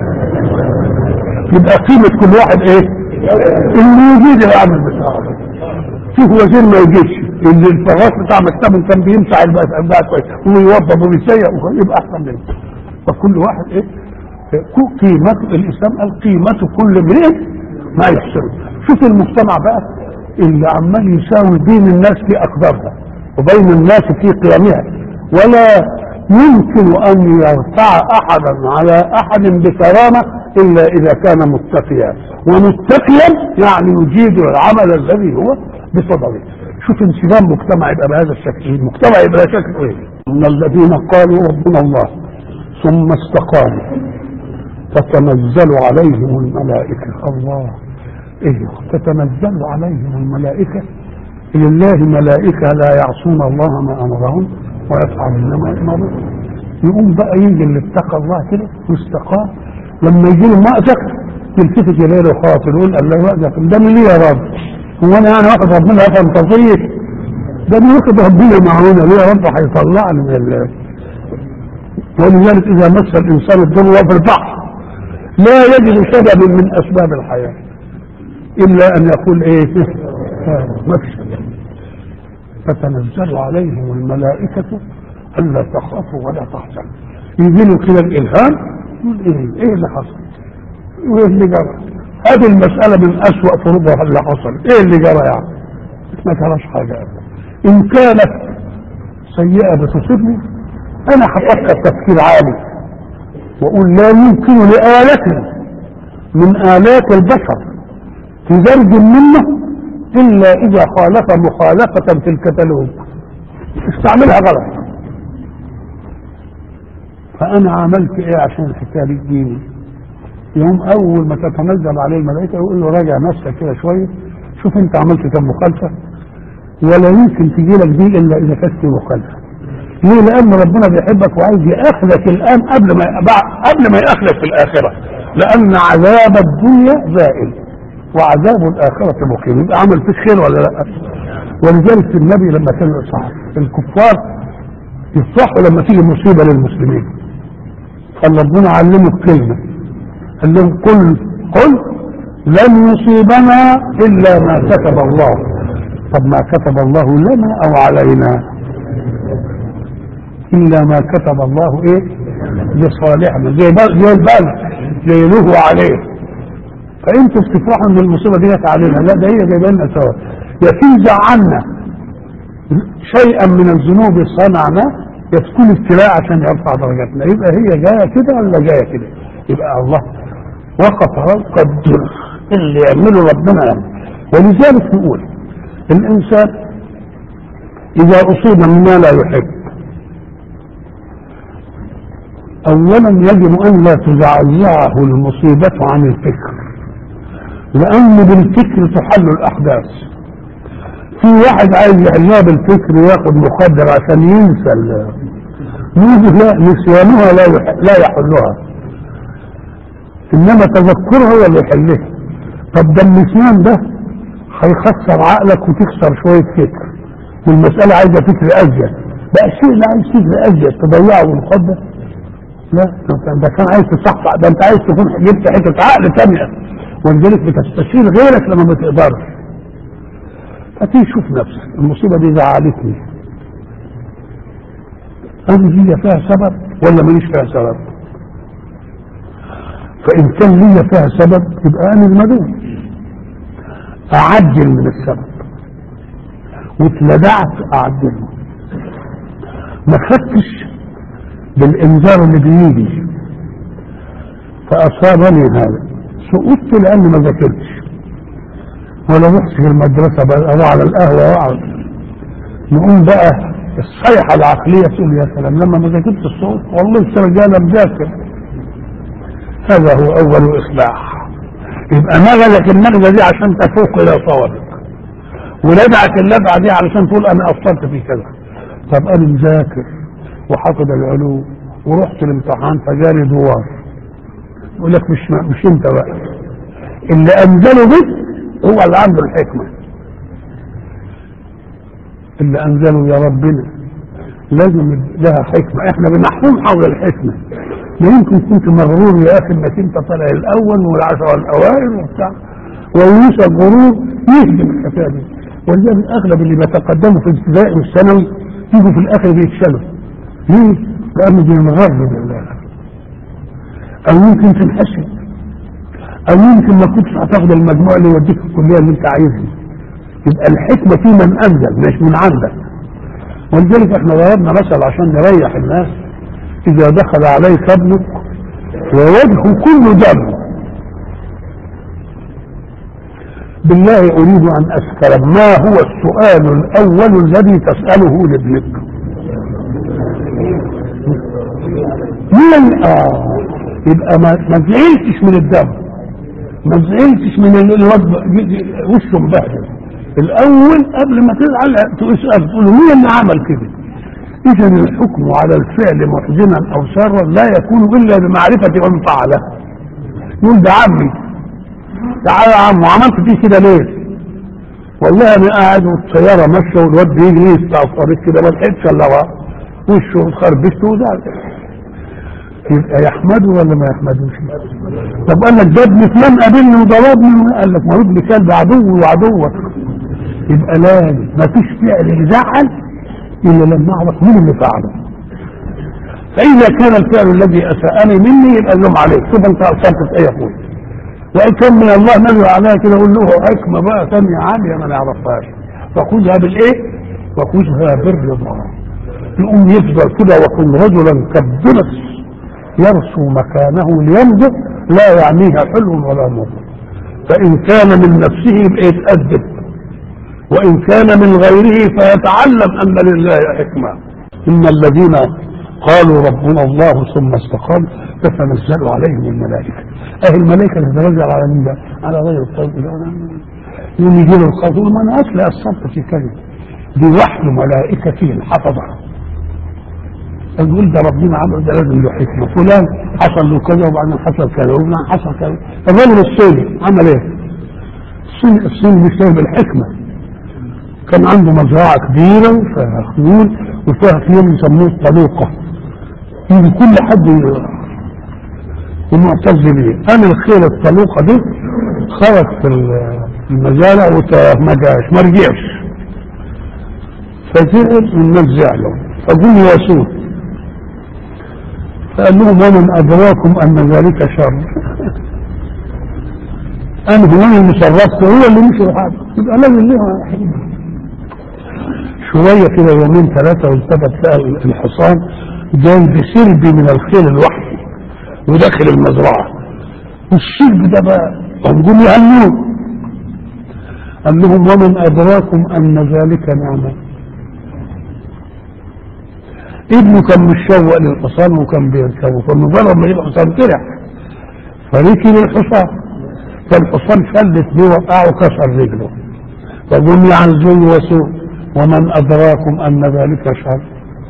يبقى قيمة كل واحد ايه؟ اللي يجيد العمل بتاعه. شوف وزير ما يجيش، اللي الفراش بتاع مكتبه كان بيمسح البقى كويس ويوضب ويسيق يبقى احسن منه. فكل واحد ايه؟ قيمة الاسلام قال قيمة كل امرئ ما يحسن. شوف المجتمع بقى اللي عمال يساوي بين الناس في اقدارها وبين الناس في قيمها، ولا يمكن ان يرفع احدا على احد بكرامه الا اذا كان متقيا، ومتقيا يعني يجيد العمل الذي هو بصدده. شوف انسجام مجتمع يبقى بهذا الشكل، المجتمع يبقى شكل ايه؟ ان الذين قالوا ربنا الله ثم استقاموا تتنزل عليهم الملائكه. الله ايه تتنزل عليهم الملائكه؟ لله ملائكه لا يعصون الله ما امرهم ويفعلون ما يؤمرون. يقوم بقى يجي اللي اتقى الله كده واستقام، لما يجي له مأزق يلتفت اليه خاطر يقول الله يأزق ده من ليه يا رب؟ هو انا يعني واخد ربنا افهم تصير؟ ده انا واخد ربنا معونه ليه يا رب؟ هيطلعني من ال ولذلك اذا مس الانسان الضر وهو في البحر لا يجد سببا من اسباب الحياه الا ان يقول ايه؟ ما فيش. فتنزل عليهم الملائكه الا تخافوا ولا تحزنوا. يجي له كده الالهام يقول ايه؟ ايه اللي حصل؟ وايه اللي جرى؟ هذه المساله من اسوأ فروضها اللي حصل. ايه اللي جرى يعني؟ ما جراش حاجه ابدا. ان كانت سيئه بتصيبني انا هفكر تفكير عالي واقول لا يمكن لآلة من آلات البشر تزرج منه الا اذا خالف مخالفة في الكتالوج استعملها غلط. فانا عملت ايه عشان الحكايه دي تجيني؟ يوم اول ما تتنزل عليه الملائكه يقول له راجع نفسك كده شويه، شوف انت عملت كم مخالفه، ولا يمكن تجي لك دي الا اذا كانت في مخالفه. ليه؟ لان ربنا بيحبك وعايز ياخذك الان قبل ما قبل ما ياخذك في الاخره، لان عذاب الدنيا زائل وعذاب الاخره مقيم. يبقى عمل فيك خير ولا لا؟ ولذلك النبي لما كان يصح الكفار يصحوا لما تيجي مصيبه للمسلمين قال ربنا علمه كلمه، قال لهم قل قل لن يصيبنا الا ما كتب الله. طب ما كتب الله لنا او علينا؟ الا ما كتب الله ايه؟ لصالحنا، زي زي البلد زي له عليه. فانتوا بتفرحوا ان المصيبه دي جت علينا، لا ده هي جايبه لنا سوا. يتنزع عنا شيئا من الذنوب صنعناه يكون ابتلاء عشان يرفع درجاتنا. يبقى هي جايه كده ولا جايه كده؟ يبقى الله وقف قدر اللي يعمله ربنا يعمل. ولذلك نقول الانسان اذا اصيب مما لا يحب اولا يجب ان لا تزعزعه المصيبه عن الفكر، لان بالفكر تحل الاحداث. في واحد عايز يحلها بالفكر وياخد مخدر عشان ينسى لا نسيانها لا لا يحلها، انما تذكرها هو اللي يحلها. طب ده النسيان ده هيخسر عقلك وتخسر شويه فكر، والمساله عايزه فكر ازيد. بقى الشيء اللي عايز فكر ازيد تضيعه بالمخدر؟ لا، ده كان عايز تصحصح، ده انت عايز تكون جبت حته عقل ثانيه. ولذلك بتستشير غيرك لما ما تقدرش. فتيجي شوف نفسك المصيبه دي زعلتني، انا ليا فيها سبب ولا ماليش فيها سبب؟ فان كان ليا فيها سبب يبقى انا المدعو اعجل من السبب، واتلدعت اعجله. ما خدتش بالانذار اللي بيجي فاصابني هذا، سقطت لاني ما ذاكرتش ولا رحت في المدرسه بقى على القهوه واقعد. نقوم بقى الصيحه العقليه تقول يا سلام لما ما ذاكرتش الصوت والله الرجاله مذاكر. هذا هو اول اصلاح. يبقى نغزك النغزه دي عشان تفوق الى صوابك، ولدعك اللدعه دي علشان تقول انا قصرت في كذا. طب انا مذاكر وحافظ العلوم ورحت الامتحان فجالي دوار يقول لك مش مش انت بقى اللي انزله بك، هو اللي عنده الحكمه. اللي انزله يا ربنا لازم لها حكمه، احنا بنحكم حول الحكمه. ما يمكن كنت مغرور يا اخي انك انت طالع الاول والعشره الاوائل وبتاع، ويوصل غرور يهدم الحكايه دي. ولذلك اغلب اللي بيتقدموا في الابتدائي والثانوي يجوا في الاخر بيتشالوا. ليه؟ لانه بينغر بالله، او يمكن تنحسن، او يمكن ما كنتش هتاخد المجموع اللي يوديك الكليه اللي انت عايزها. يبقى الحكمه في من انزل مش من عندك. ولذلك احنا ضربنا مثل عشان نريح الناس: اذا دخل عليك ابنك ووجهه كله دم، بالله اريد ان اسال ما هو السؤال الاول الذي تساله لابنك؟ من اه يبقى ما زعلتش من الدم، ما زعلتش من الوجه وشه مبهدل. الاول قبل ما تزعل تسال تقول مين اللي عمل كده. اذا الحكم على الفعل محزنا او سارا لا يكون الا بمعرفه من فعله. يقول ده عمي، تعالى يا عم وعملت فيه كده ليه؟ والله انا قاعد والسياره ماشيه والواد بيجي يفتح الطريق كده ما لحقتش الا وشه اتخربشت وزعل. يبقى يحمده ولا ما يحمدوش؟ طب قال لك ده ابن فلان قابلني وضربني، قال لك ما هو ابن كلب عدو وعدوك. يبقى لا ما فيش فعل يزعل الا لما اعرف مين اللي فعله. فاذا كان الفعل الذي اساءني مني يبقى اللوم عليك، شوف انت اثرت في ايه يا اخويا. وان كان من الله نزل عليها كده اقول له حكمه بقى ثانيه عاليه ما نعرفهاش، فخذها بالايه؟ وخذها بالرضا. يقوم يفضل كده وكن رجلا كالدنس يرسو مكانه ليمضي لا يعنيها حلو ولا مر. فان كان من نفسه يبقى يتأدب، وان كان من غيره فيتعلم ان لله حكمه. ان الذين قالوا ربنا الله ثم استقاموا تتنزل عليهم الملائكه. اهل الملائكه تتنزل على مين؟ على غير الطيب. يوم يجي له القول ما انا اصل اصبت في كلمه دي وحي ملائكه حفظها. يقول ده ربنا عمل ده لازم له حكمه. فلان حصل له كذا وبعدين حصل كذا وبعدين حصل كذا. الرجل الصيني عمل ايه؟ الصيني الصيني مش سايب الحكمه. كان عنده مزرعه كبيره وفيها خيول وفيها خيول يسموه الطلوقه. يجي كل حد ومعتز بيه. انا الخيل الطلوقه دي خرج في المزارع وما جاش ما رجعش، فزعل والناس زعلوا فقوم ياسوه. فقال لهم ومن ادراكم ان ذلك شر؟ انا هو اللي شرفته هو اللي مش حاجه. يبقى لازم ليه حكمه. شويه كده يومين ثلاثه والتفت لقى الحصان جاي بسرب من الخيل الوحشي وداخل المزرعه. والسرب ده بقى هنقول يهنوه. قال لهم ومن ادراكم ان ذلك نعمه؟ ابنه كان مشوق للحصان وكان بيركبه، فمجرد ما يبقى حصان طلع فركب الحصان، فالحصان شلت بيه وقعه وكسر رجله. فقوم يعزل وسوء ومن ادراكم ان ذلك شر؟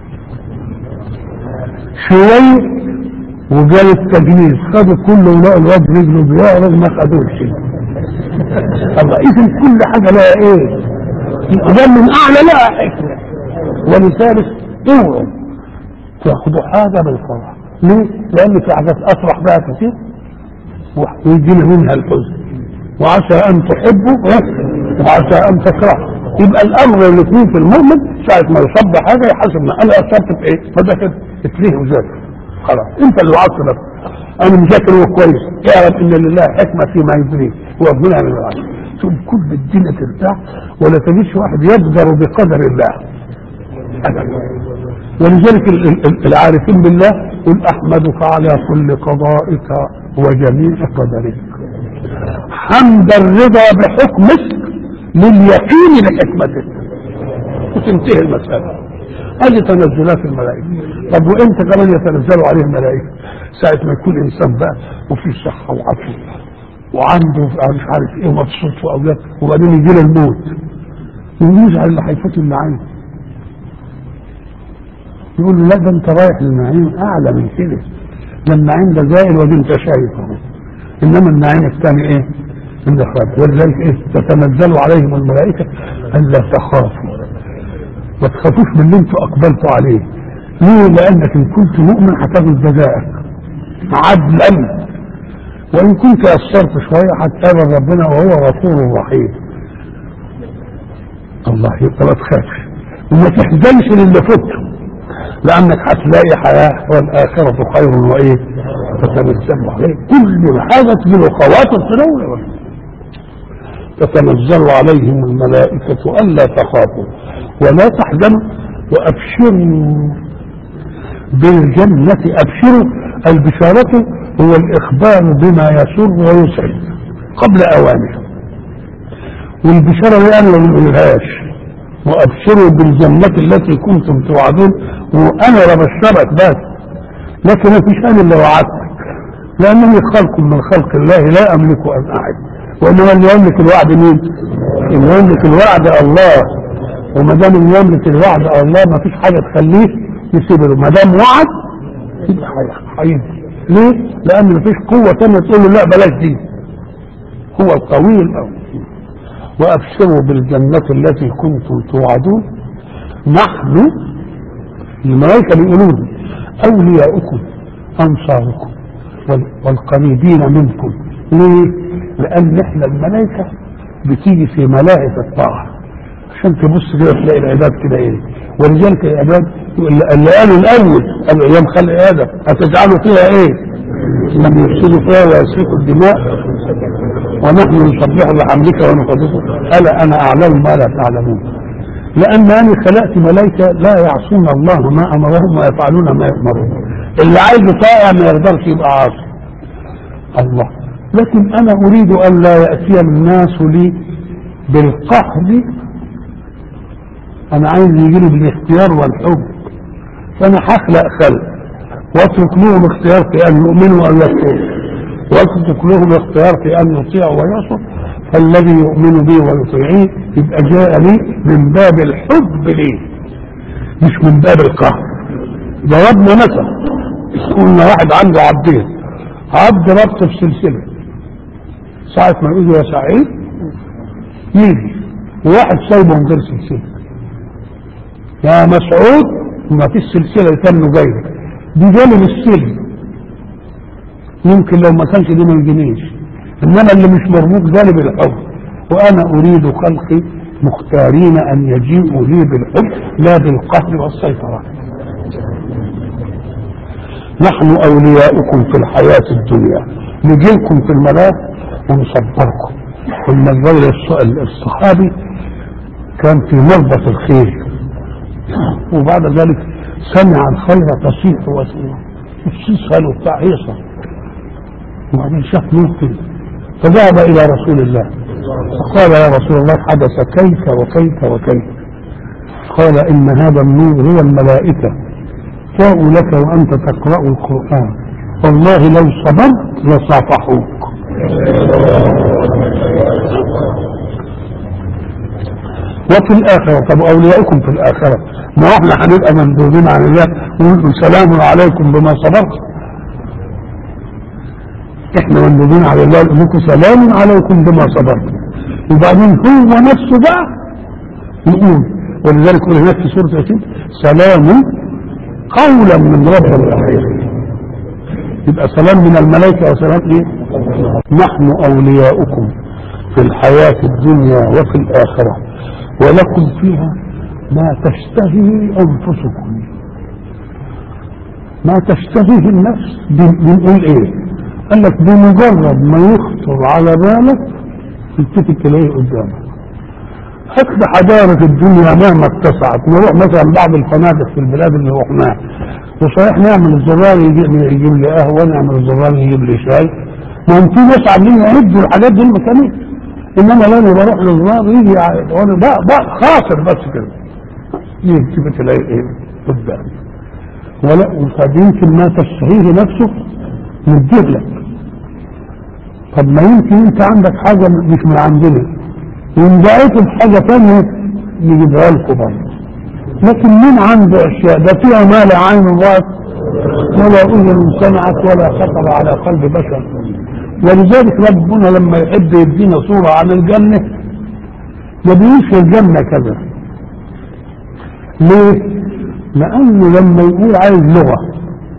شويه وجال التجهيز خدوا كله ولقوا الواد رجله بيعرض ما خدوش. الله اذا كل حاجه لها ايه؟ ده من اعلى لها حكمه. ولذلك اوعوا تاخدوا حاجه بالفرح. ليه؟ لان في حاجات افرح بها كتير ويجي منها الحزن. وعسى ان تحبوا وعسى ان تكرهوا. يبقى الامر الاثنين في المؤمن ساعه ما يصب حاجه يحاسب انا اثرت في ايه؟ فده كده اتليه وذاكر خلاص انت اللي وعدت نفسك. انا مذاكر هو كويس اعرف ان لله حكمه فيما يجريه وربنا من العالم. تقول كل الدنيا ترتاح ولا تجدش واحد يقدر بقدر الله ابدا. ولذلك العارفين بالله قل احمدك على كل قضائك وجميع قدرك حمد الرضا بحكمك لليقين بحكمتك وتنتهي المسألة. هذه تنزلات الملائكة. طب وامتى كمان يتنزلوا عليه الملائكة؟ ساعة ما يكون انسان بقى وفيه صحة وعافية وعنده مش عارف ايه ومبسوط واولاد وبعدين يجي له الموت ويزعل اللي هيفوت النعيم. يقول له لا ده انت رايح للنعيم اعلى من كده، ده النعيم ده زائل ودي انت شايفه. انما النعيم الثاني ايه؟ النخاب. ولذلك ايه؟ تتنزل عليهم الملائكه الا تخافوا، ما تخافوش من اللي انتوا اقبلتوا عليه. ليه؟ لانك ان كنت مؤمن هتاخد جزاءك عدلا، وان كنت قصرت شويه هتقابل ربنا وهو غفور رحيم. الله يبقى ما تخافش وما تحزنش للي فوته، لانك هتلاقي حياه والاخره خير وايه؟ تتنزل عليه كل حاجه تجيله خواطر تنور. تتنزل عليهم الملائكه الا تخافوا ولا تحزنوا وابشروا بالجنه. ابشروا، البشاره هو الاخبار بما يسر ويسعد قبل اوانه، والبشاره دي انا ما بنقولهاش. وابشروا بالجنه التي كنتم توعدون، وانا ببشرك بس، لكن ما فيش انا اللي وعدتك، لانني خلق من خلق الله لا املك ان اعد، وانما اللي يملك الوعد مين؟ اللي يملك الوعد الله، وما دام اللي يملك الوعد الله ما فيش حاجه تخليه يسيب له، ما دام وعد يبقى هيجي. ليه؟ لان ما فيش قوه ثانيه تقول له لا بلاش دي، هو القوي الاول. وابشروا بالجنه التي كنتم توعدون نحن، الملائكه بيقولون اولياؤكم انصاركم والقريبين منكم. ليه؟ لان احنا الملائكه بتيجي في ملاهف الطاعه عشان تبص كده تلاقي العباد كده ايه. ولذلك العباد اللي قالوا الاول قالوا ايام خلق ادم هتجعلوا فيها ايه؟ لم يفسدوا فيها ويسفكوا الدماء ونحن نسبح بحمدك ونقدسه الا انا اعلم ما لا تعلمون. لان انا خلقت ملائكه لا يعصون الله ما امرهم ويفعلون ما يؤمرون. اللي عايز طائع ما يقدرش يبقى عاصي الله. لكن انا اريد ان لا ياتي الناس لي بالقهر، انا عايز يجيلي بالاختيار والحب. فانا هخلق خلق واترك لهم اختيار في ان يؤمنوا وان يكفروا، واترك لهم اختيار في ان يطيعوا ويعصوا. فالذي يؤمن بي ويطيعني يبقى جاء لي من باب الحب لي مش من باب القهر. ضربنا مثلا، قلنا واحد عنده عبدين، عبد ربط في سلسله، ساعة ما يقول يا سعيد يجي، وواحد سايبه من غير سلسله، يا مسعود ما فيش سلسله يتم جايبه، دي جانب السلم، يمكن لو ما كانش دي ما يجينيش. انما اللي مش مربوط جانب الحب. وانا اريد خلقي مختارين ان يجيئوا لي بالحب لا بالقهر والسيطره. نحن اولياؤكم في الحياه الدنيا، نجيلكم في الملاك ونصبركم. ثم الرجل الصحابي كان في مربط الخيل، وبعد ذلك سمع الخير تصيح وتسيح تسهل وبتاع هيصه، وبعدين شاف نور كده فذهب الى رسول الله فقال يا رسول الله حدث كيف وكيف وكيف. قال ان هذا النور هو الملائكه جاءوا لك وانت تقرا القران، والله لو صبرت لصافحوك. وفي الآخرة، طب أولياؤكم في الآخرة ما احنا هنبقى مندوبين عن الله ونقول سلام عليكم بما صبرت؟ احنا مندوبين على الله نقول سلام عليكم بما صبرت، وبعدين هو نفسه بقى يقول، ولذلك يقول هناك في سورة ياسين سلام قولا من رب العالمين. يبقى سلام من الملائكة وسلام ايه؟ نحن أولياؤكم في الحياة الدنيا وفي الآخرة ولكم فيها ما تشتهي أنفسكم. ما تشتهيه النفس بنقول ايه؟ قال لك بمجرد ما يخطر على بالك تلتفت اليه قدامك. حتى حضارة الدنيا مهما اتسعت، نروح مثلا بعض الفنادق في البلاد اللي رحناها وصحيح نعمل الزرار يجيب لي قهوة، نعمل الزرار يجيب لي شاي، ما هم في ناس عاملين يعدوا الحاجات دي المكانية، انما لا انا بروح للزرار يجي وانا بقى بقى خاطر بس كده يلتفت اليه ايه قدامي. ولا وقد يمكن ما تشتهيه نفسه يديه لك. طب ما يمكن انت عندك حاجة مش من عندنا وان دعيت بحاجة ثانية نجيبها لكم برضه. لكن مين عنده اشياء ده فيها ما لا عين رأت ولا اذن سمعت ولا خطر على قلب بشر؟ ولذلك ربنا لما يحب يدينا صورة عن الجنة ما بيقولش الجنة كذا. ليه؟ لأنه لما يقول عايز لغة،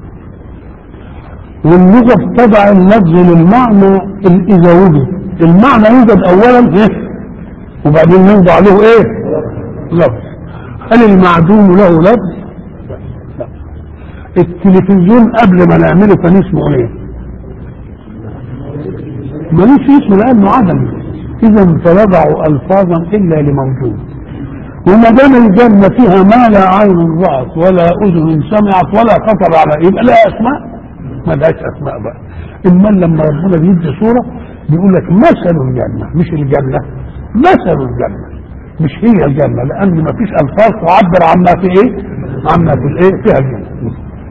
واللغة بتضع اللفظ للمعنى إذا وجد، المعنى يوجد أولا إيه؟ وبعدين يوضع له إيه؟ لفظ. هل المعدوم له لفظ؟ لا. التلفزيون قبل ما نعمله كان اسمه إيه؟ ملوش اسم لأنه عدم. إذا فوضعوا ألفاظا إلا لموجود. وما دام الجنة فيها ما لا عين رأت ولا أذن سمعت ولا خطر على، يبقى لها أسماء؟ ما لهاش أسماء بقى. إما لما ربنا بيدي صورة بيقول لك مثل الجنة، مش الجنة، مثل الجنة، مش هي الجنة، لأن ما فيش ألفاظ تعبر عما في إيه؟ عما في الإيه؟ فيها الجنة.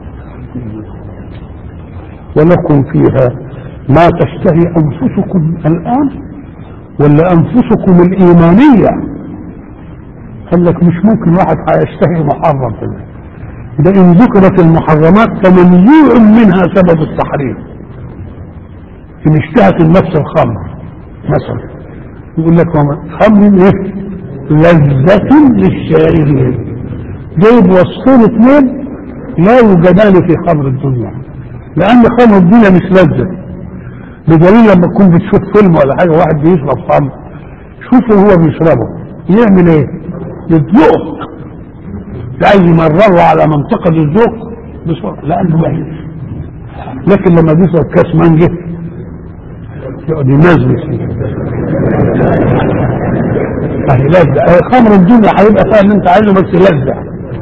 ولكم فيها ما تشتهي أنفسكم الآن ولا أنفسكم الإيمانية. قال لك مش ممكن واحد هيشتهي محرم في الله، ده إن ذكرت المحرمات فممنوع منها سبب التحريم. إن اشتهت النفس الخمر مثلا يقول لك خمر إيه؟ لذة للشاربين. جايب وصفين اثنين لا يوجدان في خمر الدنيا، لأن خمر الدنيا مش لذة. بدليل لما تكون بتشوف فيلم ولا حاجة واحد بيشرب خمر، شوفه هو بيشربه يعمل ايه؟ يتذوق، عايز يمرره على منطقة الذوق بسرعة لأنه بهيج. لكن لما بيشرب كاس مانجا يقعد ينزل فيه فهي لذة. خمر الدنيا هيبقى فيها اللي انت عايزه بس لذة.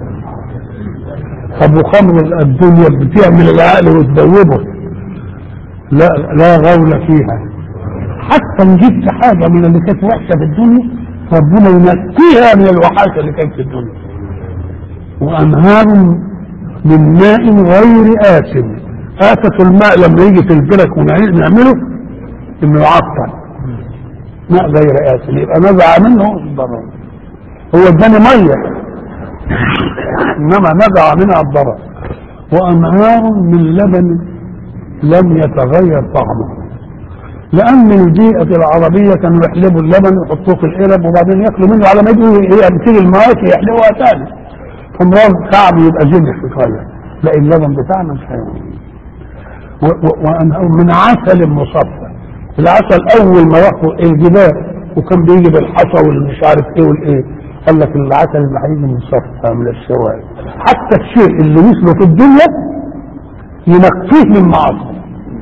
طب وخمر الدنيا بتعمل العقل وتدوبه، لا لا غول فيها. حتى نجيب حاجة من اللي كانت وحشة في الدنيا ربنا ينقيها من الوحاشة اللي كانت في الدنيا. وأنهار من ماء غير آسن. آفة الماء لما يجي في البلك ونعمله إنه يعطل، ماء غير آسن يبقى نزع منه الضرر. هو اداني مية إنما نزع منها الضرر. وأنهار من لبن لم يتغير طعمه، لأن البيئة العربية كانوا يحلبوا اللبن ويحطوه في القلب وبعدين ياكلوا منه على ما يجوا يمتلي المواشي يحلبوها تاني، فمرار كعب يبقى جنح شوية. لا اللبن بتاعنا مش هيعمل. وأنهار من عسل مصفى. العسل أول ما ياخدوا الجبال وكان بيجي بالحصى والمش عارف إيه والإيه، قال لك العسل اللي هيجي مصفى من الشوائب. حتى الشيء اللي وصله في الدنيا ينقيه من معاصي.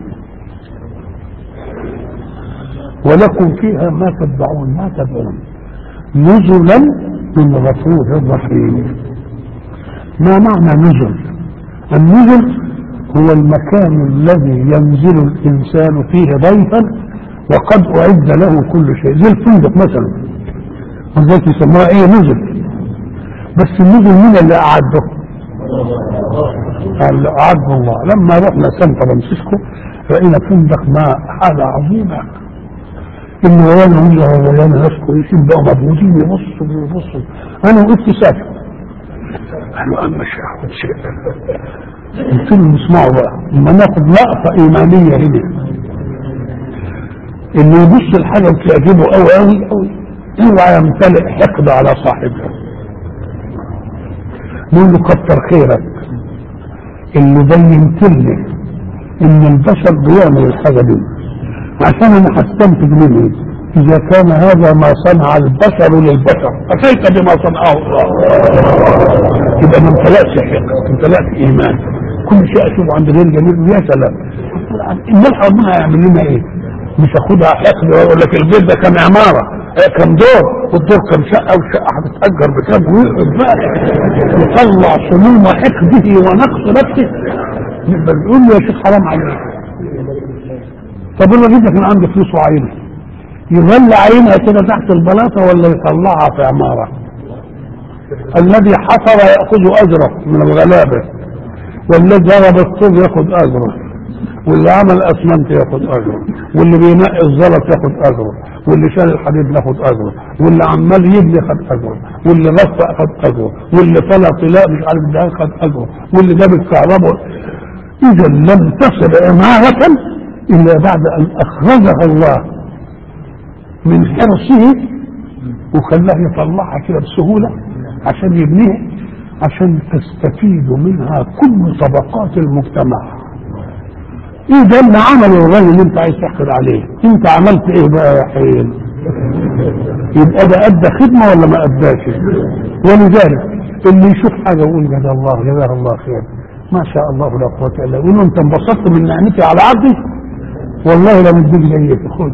ولكم فيها ما تدعون ما تدعون نزلا من غفور رحيم. ما معنى نزل؟ النزل هو المكان الذي ينزل الإنسان فيه ضيفا وقد أعد له كل شيء، زي الفندق مثلا وذلك يسموها ايه نزل. بس النزل مين اللي أعده؟ اللي أعده الله. لما رحنا سان فرانسيسكو رأينا فندق ما حاجة عظيمة، إن ورانا ولا ورانا ناس كويسين بقوا مبهوتين يبصوا يبصوا. أنا وقفت ساكت، قالوا أما شيء شيء قلت لهم اسمعوا بقى، لما ناخد لقطة إيمانية هنا إنه يبص الحاجة وتعجبه أوي أوي أوي اوعى يمتلئ حقد على صاحبها. نقول له كتر خيرك اللي بينت لي إن البشر بيعمل الحاجة دي عشان انا هستنتج منه اذا كان هذا ما صنع البشر للبشر فكيف بما صنعه الله. يبقى ما امتلأش حقد، ما امتلأش ايمان. كل شيء اشوفه عند غير جميل يا سلام. امال ربنا هيعمل لنا ايه؟ مش اخدها حقد واقول لك البيت ده كان عماره كم دور والدور كم شقه والشقه هتتاجر بكام ويقعد بقى يطلع سموم حقده ونقص نفسه. يبقى بيقول له يا شيخ حرام عليك. طب انا جدا كان عندي فلوس وعينها يظل عينها كده تحت البلاطه ولا يطلعها في عماره؟ الذي حفر ياخذ اجره من الغلابه، والذي ضرب الطوب ياخذ اجره، واللي عمل اسمنت ياخذ اجره، واللي بينقي الزلط ياخذ اجره، واللي شال الحديد ياخذ اجره، واللي عمال يبني خد اجره، واللي غفى خد اجره، واللي طلع طلاء مش عارف ده خد اجره، واللي جاب الكهرباء. اذا لم تصل عماره إلا بعد أن أخرجها الله من حرصه وخلاه يطلعها كده بسهولة عشان يبنيها، عشان تستفيد منها كل طبقات المجتمع. ايه ده اللي عمله الراجل اللي انت عايز تحقد عليه؟ انت عملت ايه بقى يا حين؟ يبقى ده ادى خدمه ولا ما اداش؟ ولذلك اللي يشوف حاجه يقول جزاه الله جزاه الله خير، ما شاء الله لا قوه الا بالله، يقول له انت انبسطت من نعمتي على عبدي؟ والله لا مديك زيك خد.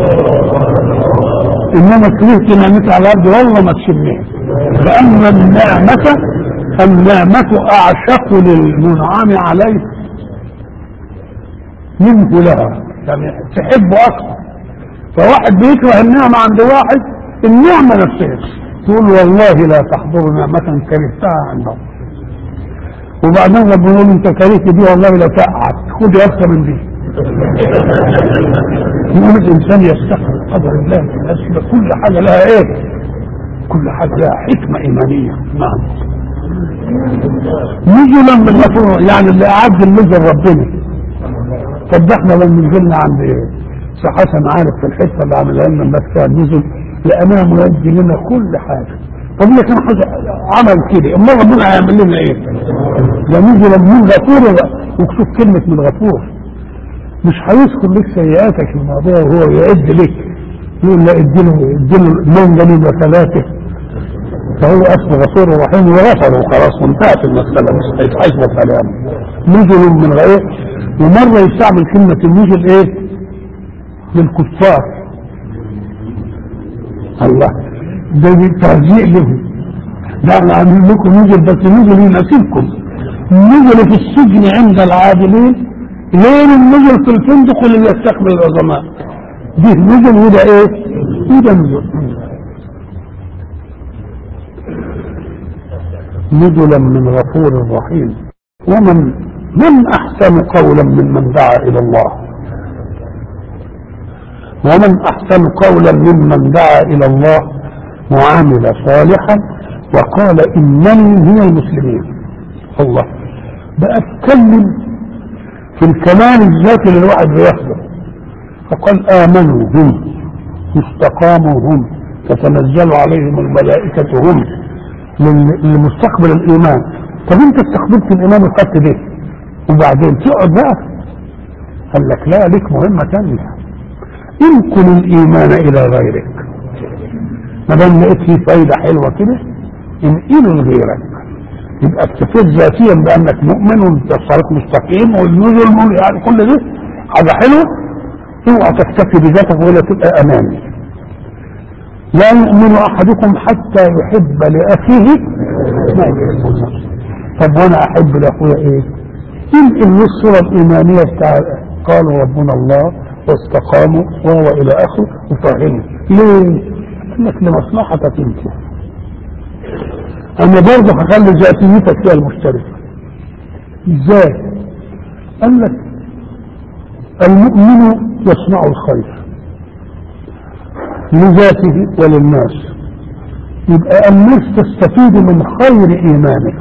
انما كرهت نعمتي على عبدي والله ما تشمها، لان النعمه النعمه اعشق للمنعم عليه منه لها، يعني تحبه اكثر. فواحد بيكره النعمة عند واحد، النعمة نفسها تقول والله لا تحضر نعمة كرهتها عنده، وبعدين ربنا يقول انت كرهت دي والله لا تقعد خد اكثر من دي. يقول الانسان يستحق قدر الله في الناس، كل حاجة لها ايه؟ كل حاجة لها حكمة ايمانية. نعم. نزلا من غفور، يعني اللي اعد النزل ربنا. طب ده احنا لو نزلنا عند ايه؟ حسن عارف في الحته اللي عملها لنا الناس كان نزل لانها مودي لنا كل حاجه. طب ليه كان عمل كده؟ امال ربنا هيعمل لنا ايه؟ ده نزل من غفور بقى، وشوف كلمه من غفور، مش هيذكر لك سيئاتك الماضيه وهو يعد لك، يقول لا اديله اديله منجل وثلاثه، فهو اسمه غفور رحيم وغفر وخلاص وانتهت المساله، مش هيتحاسب كلام. نزل من غير، ومره يستعمل كلمه النزل ايه؟ للكفار. الله، ده تهزيء لهم، ده انا عامل لكم نزل بس نزل يناسبكم، نزل في السجن عند العادلين غير النزل في الفندق اللي يستقبل العظماء. دي نزل وده ايه؟ وده نزل. نزلا من غفور رحيم. ومن من احسن قولا ممن دعا الى الله، ومن احسن قولا ممن دعا الى الله وعمل صالحا وقال انني من المسلمين. الله بقى اتكلم في الكمال الذاتي اللي الواحد بياخده، فقال امنوا هم استقاموا هم تتنزل عليهم الملائكه هم لمستقبل الايمان. طب انت استقبلت الايمان وخدت ده وبعدين تقعد بقى؟ قال لك لا، لك مهمه ثانيه، انقل الايمان الى غيرك. ما دام لقيت فيه فايده حلوه كده انقله لغيرك، يبقى اكتفيت ذاتيا بانك مؤمن وانت صارت مستقيم والنزل يعني كل ده حاجه حلوه. اوعى تكتفي بذاتك ولا تبقى اماني. لا يؤمن احدكم حتى يحب لاخيه ما يحب لنفسه. طب وانا احب لاخويا ايه؟ انقل الصوره الايمانيه بتاع قالوا ربنا الله واستقاموا وهو الى اخره وفاهمه. ليه؟ انك لمصلحتك انت. انا برضه هخلي ذاتيتك فيها المشتركه. ازاي؟ قال لك المؤمن يصنع الخير لذاته وللناس، يبقى الناس تستفيد من خير ايمانه.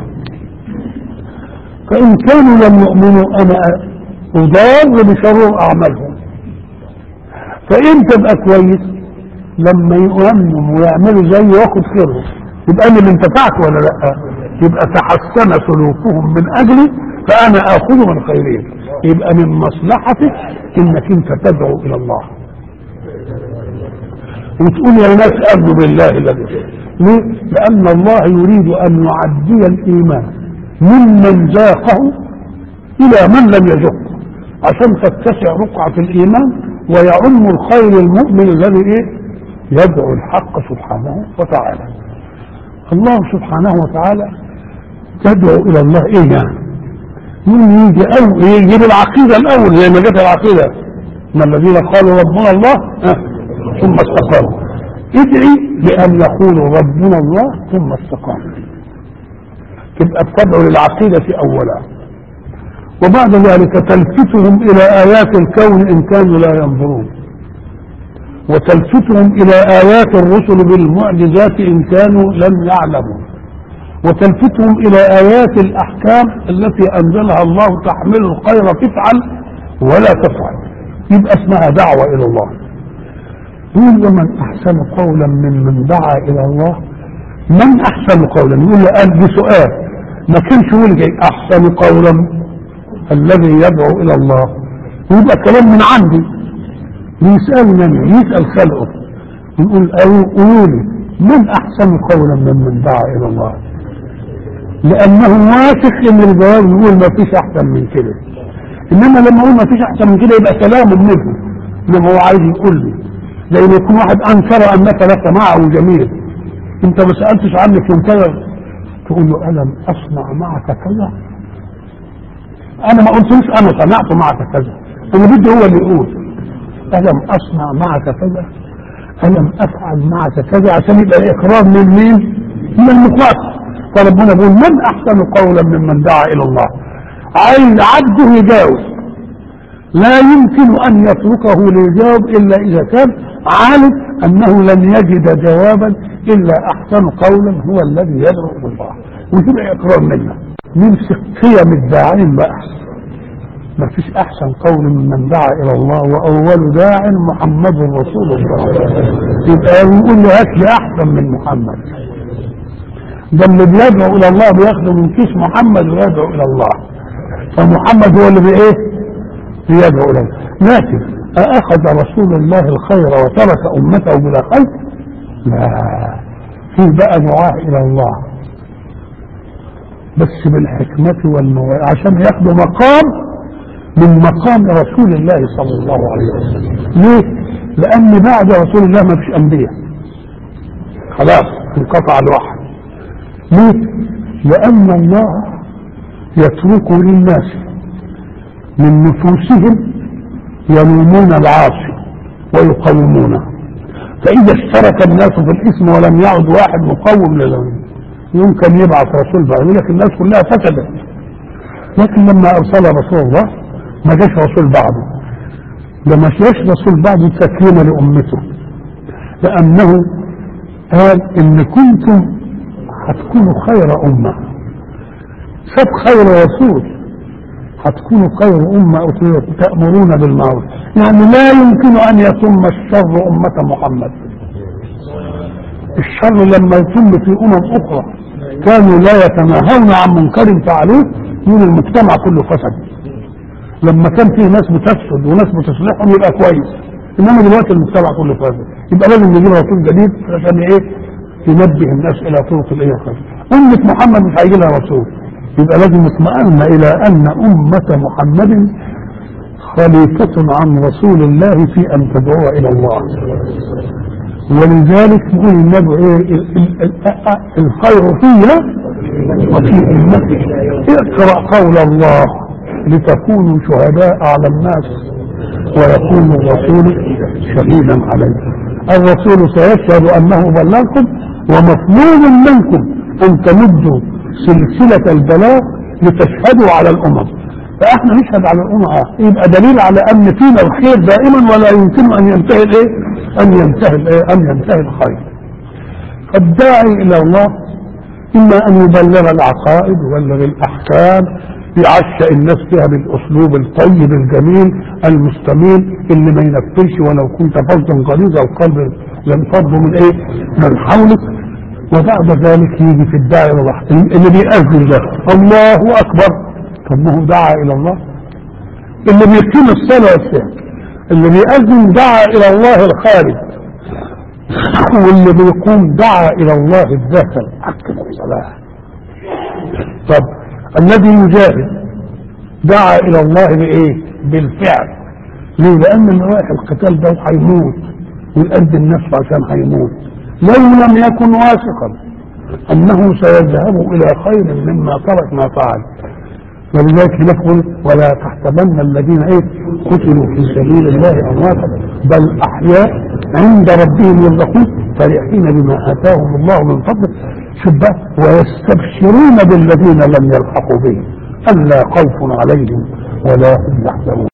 فان كانوا لم يؤمنوا انا اضار بشرور اعمالهم. فانت تبقى كويس لما يؤمنوا ويعملوا زي واخد خيرهم، يبقى انا اللي انتفعت ولا لا؟ يبقى تحسن سلوكهم من اجلي فانا اخذ من خيرهم. يبقى من مصلحتك انك انت تدعو الى الله وتقول يا ناس امنوا بالله الذي. ليه؟ لان الله يريد ان يعدي الايمان ممن ذاقه الى من لم يذقه، عشان تتسع رقعه الايمان ويعم الخير المؤمن الذي ايه؟ يدعو الحق سبحانه وتعالى. الله سبحانه وتعالى تدعو الى الله ايه يعني؟ مين يجي او يجيب العقيده الاول زي ما جت العقيده ان الذين قالوا ربنا الله أه. ثم استقاموا. ادعي بان يقولوا ربنا الله ثم استقاموا، تبقى بتدعو للعقيده اولا، وبعد ذلك تلفتهم الى ايات الكون ان كانوا لا ينظرون، وتلفتهم الى ايات الرسل بالمعجزات ان كانوا لم يعلموا، وتلفتهم الى ايات الاحكام التي انزلها الله تحمل الخير تفعل ولا تفعل، يبقى اسمها دعوة إلى الله. يقول ومن أحسن قولا ممن دعا إلى الله. من أحسن قولا؟ يقول له قال دي سؤال، ما كانش يقول جاي أحسن قولا الذي يدعو إلى الله، ويبقى كلام من عندي يسأل من يسأل خلقه، يقول قولوا لي من أحسن قولا ممن دعا إلى الله، لأنه واثق إن الجواب يقول ما فيش أحسن من كده. إنما لما أقول ما فيش أحسن من كده يبقى كلام منه، إنما هو عايز يقول لي زي ما يكون واحد أنكر أنك لك معه جميل، أنت ما سألتش عنك ينكر، تقول له ألم أصنع معك كذا؟ أنا ما قلتلوش أنا صنعت معك كذا، أنا بدي هو اللي يقول ألم أصنع معك كذا، ألم أفعل معك كذا، عشان يبقى الإقرار من مين؟ من المخاطب. فربنا بيقول من أحسن قولا ممن دعا إلى الله. عايز عبده يجاوب، لا يمكن أن يتركه ليجاوب إلا إذا كان عالم أنه لن يجد جوابا إلا أحسن قولا هو الذي يدعو إلى الله، وتبقى إقرار منه. نمسك قيم الداعين بقى، ما فيش أحسن قول ممن دعا إلى الله، وأول داع محمد رسول الله. يبقى يقول له هات لي أحسن من محمد، ده اللي بيدعو إلى الله بياخده من كيس محمد ويدعو إلى الله، فمحمد هو اللي بإيه؟ بيدعو إليه. لكن أأخذ رسول الله الخير وترك أمته بلا خير؟ لا، في بقى دعاء إلى الله بس بالحكمة والموعظة عشان ياخدوا مقام من مقام رسول الله صلى الله عليه وسلم. ليه؟ لأن بعد رسول الله ما فيش أنبياء، خلاص انقطع الوحي. ليه؟ لأن الله يترك للناس من نفوسهم يلومون العاصي ويقومونه، فإذا اشترك الناس في الإثم ولم يعد واحد مقوم للوم يمكن يبعث رسول بعد، يقول لك الناس كلها فسدت. لكن لما أرسل رسول الله ما جاش رسول بعده، ده ما جاش رسول بعده تكريما لأمته، لأنه قال إن كنتم هتكونوا خير أمة، سب خير رسول هتكونوا خير أمة تأمرون بالمعروف، يعني لا يمكن أن يتم الشر أمة محمد. الشر لما يتم في أمم أخرى كانوا لا يتناهون عن منكر فعلوه من المجتمع كله فسد. لما كان فيه ناس بتفسد وناس بتصلحهم يبقى كويس، إنما دلوقتي المجتمع كله فسد، يبقى لازم نجيب رسول جديد عشان إيه؟ ينبه الناس إلى طرق الإيه الخير. أمة محمد مش هيجي لها رسول، يبقى لازم نطمئن إلى أن أمة محمد خليفة عن رسول الله في أن تدعو إلى الله. ولذلك يقول النبي إيه؟ الخير فيها وفي أمتي. اقرأ قول الله لتكونوا شهداء على الناس ويكون الرسول شهيدا عليكم. الرسول سيشهد أنه بلغكم، ومطلوب منكم أن تمدوا سلسلة البلاغ لتشهدوا على الأمم. فإحنا نشهد على الأمم، يبقى دليل على أن فينا الخير دائما ولا يمكن أن ينتهي الإيه؟ أن ينتهي الإيه؟ أن ينتهي الخير. فالداعي إلى الله إما أن يبلغ العقائد ويبلغ الأحكام، يعشق الناس فيها بالأسلوب الطيب الجميل المستميل اللي ما ينفرش، ولو كنت فظا غليظ القلب لانفضوا من إيه؟ من حولك. وبعد ذلك يجي في الداعي الى الله اللي بيأذن ده الله اكبر، طب ما هو دعا الى الله. اللي بيقيم الصلاه والصيام اللي بيأذن دعا الى الله الخارج، واللي بيقوم دعا الى الله الداخل حق الصلاه. طب الذي يجاهد دعا الى الله بايه؟ بالفعل. ليه؟ لان اللي رايح القتال ده هيموت ويؤدي النفس عشان هيموت، لو لم يكن واثقا انه سيذهب الى خير مما ترك ما فعل. ولذلك نقول ولا تحسبن الذين ايه قتلوا في سبيل الله امواتا بل احياء عند ربهم يرزقون فرحين بما اتاهم الله من فضله. شبه ويستبشرون بالذين لم يلحقوا بهم الا خوف عليهم ولا هم يحزنون.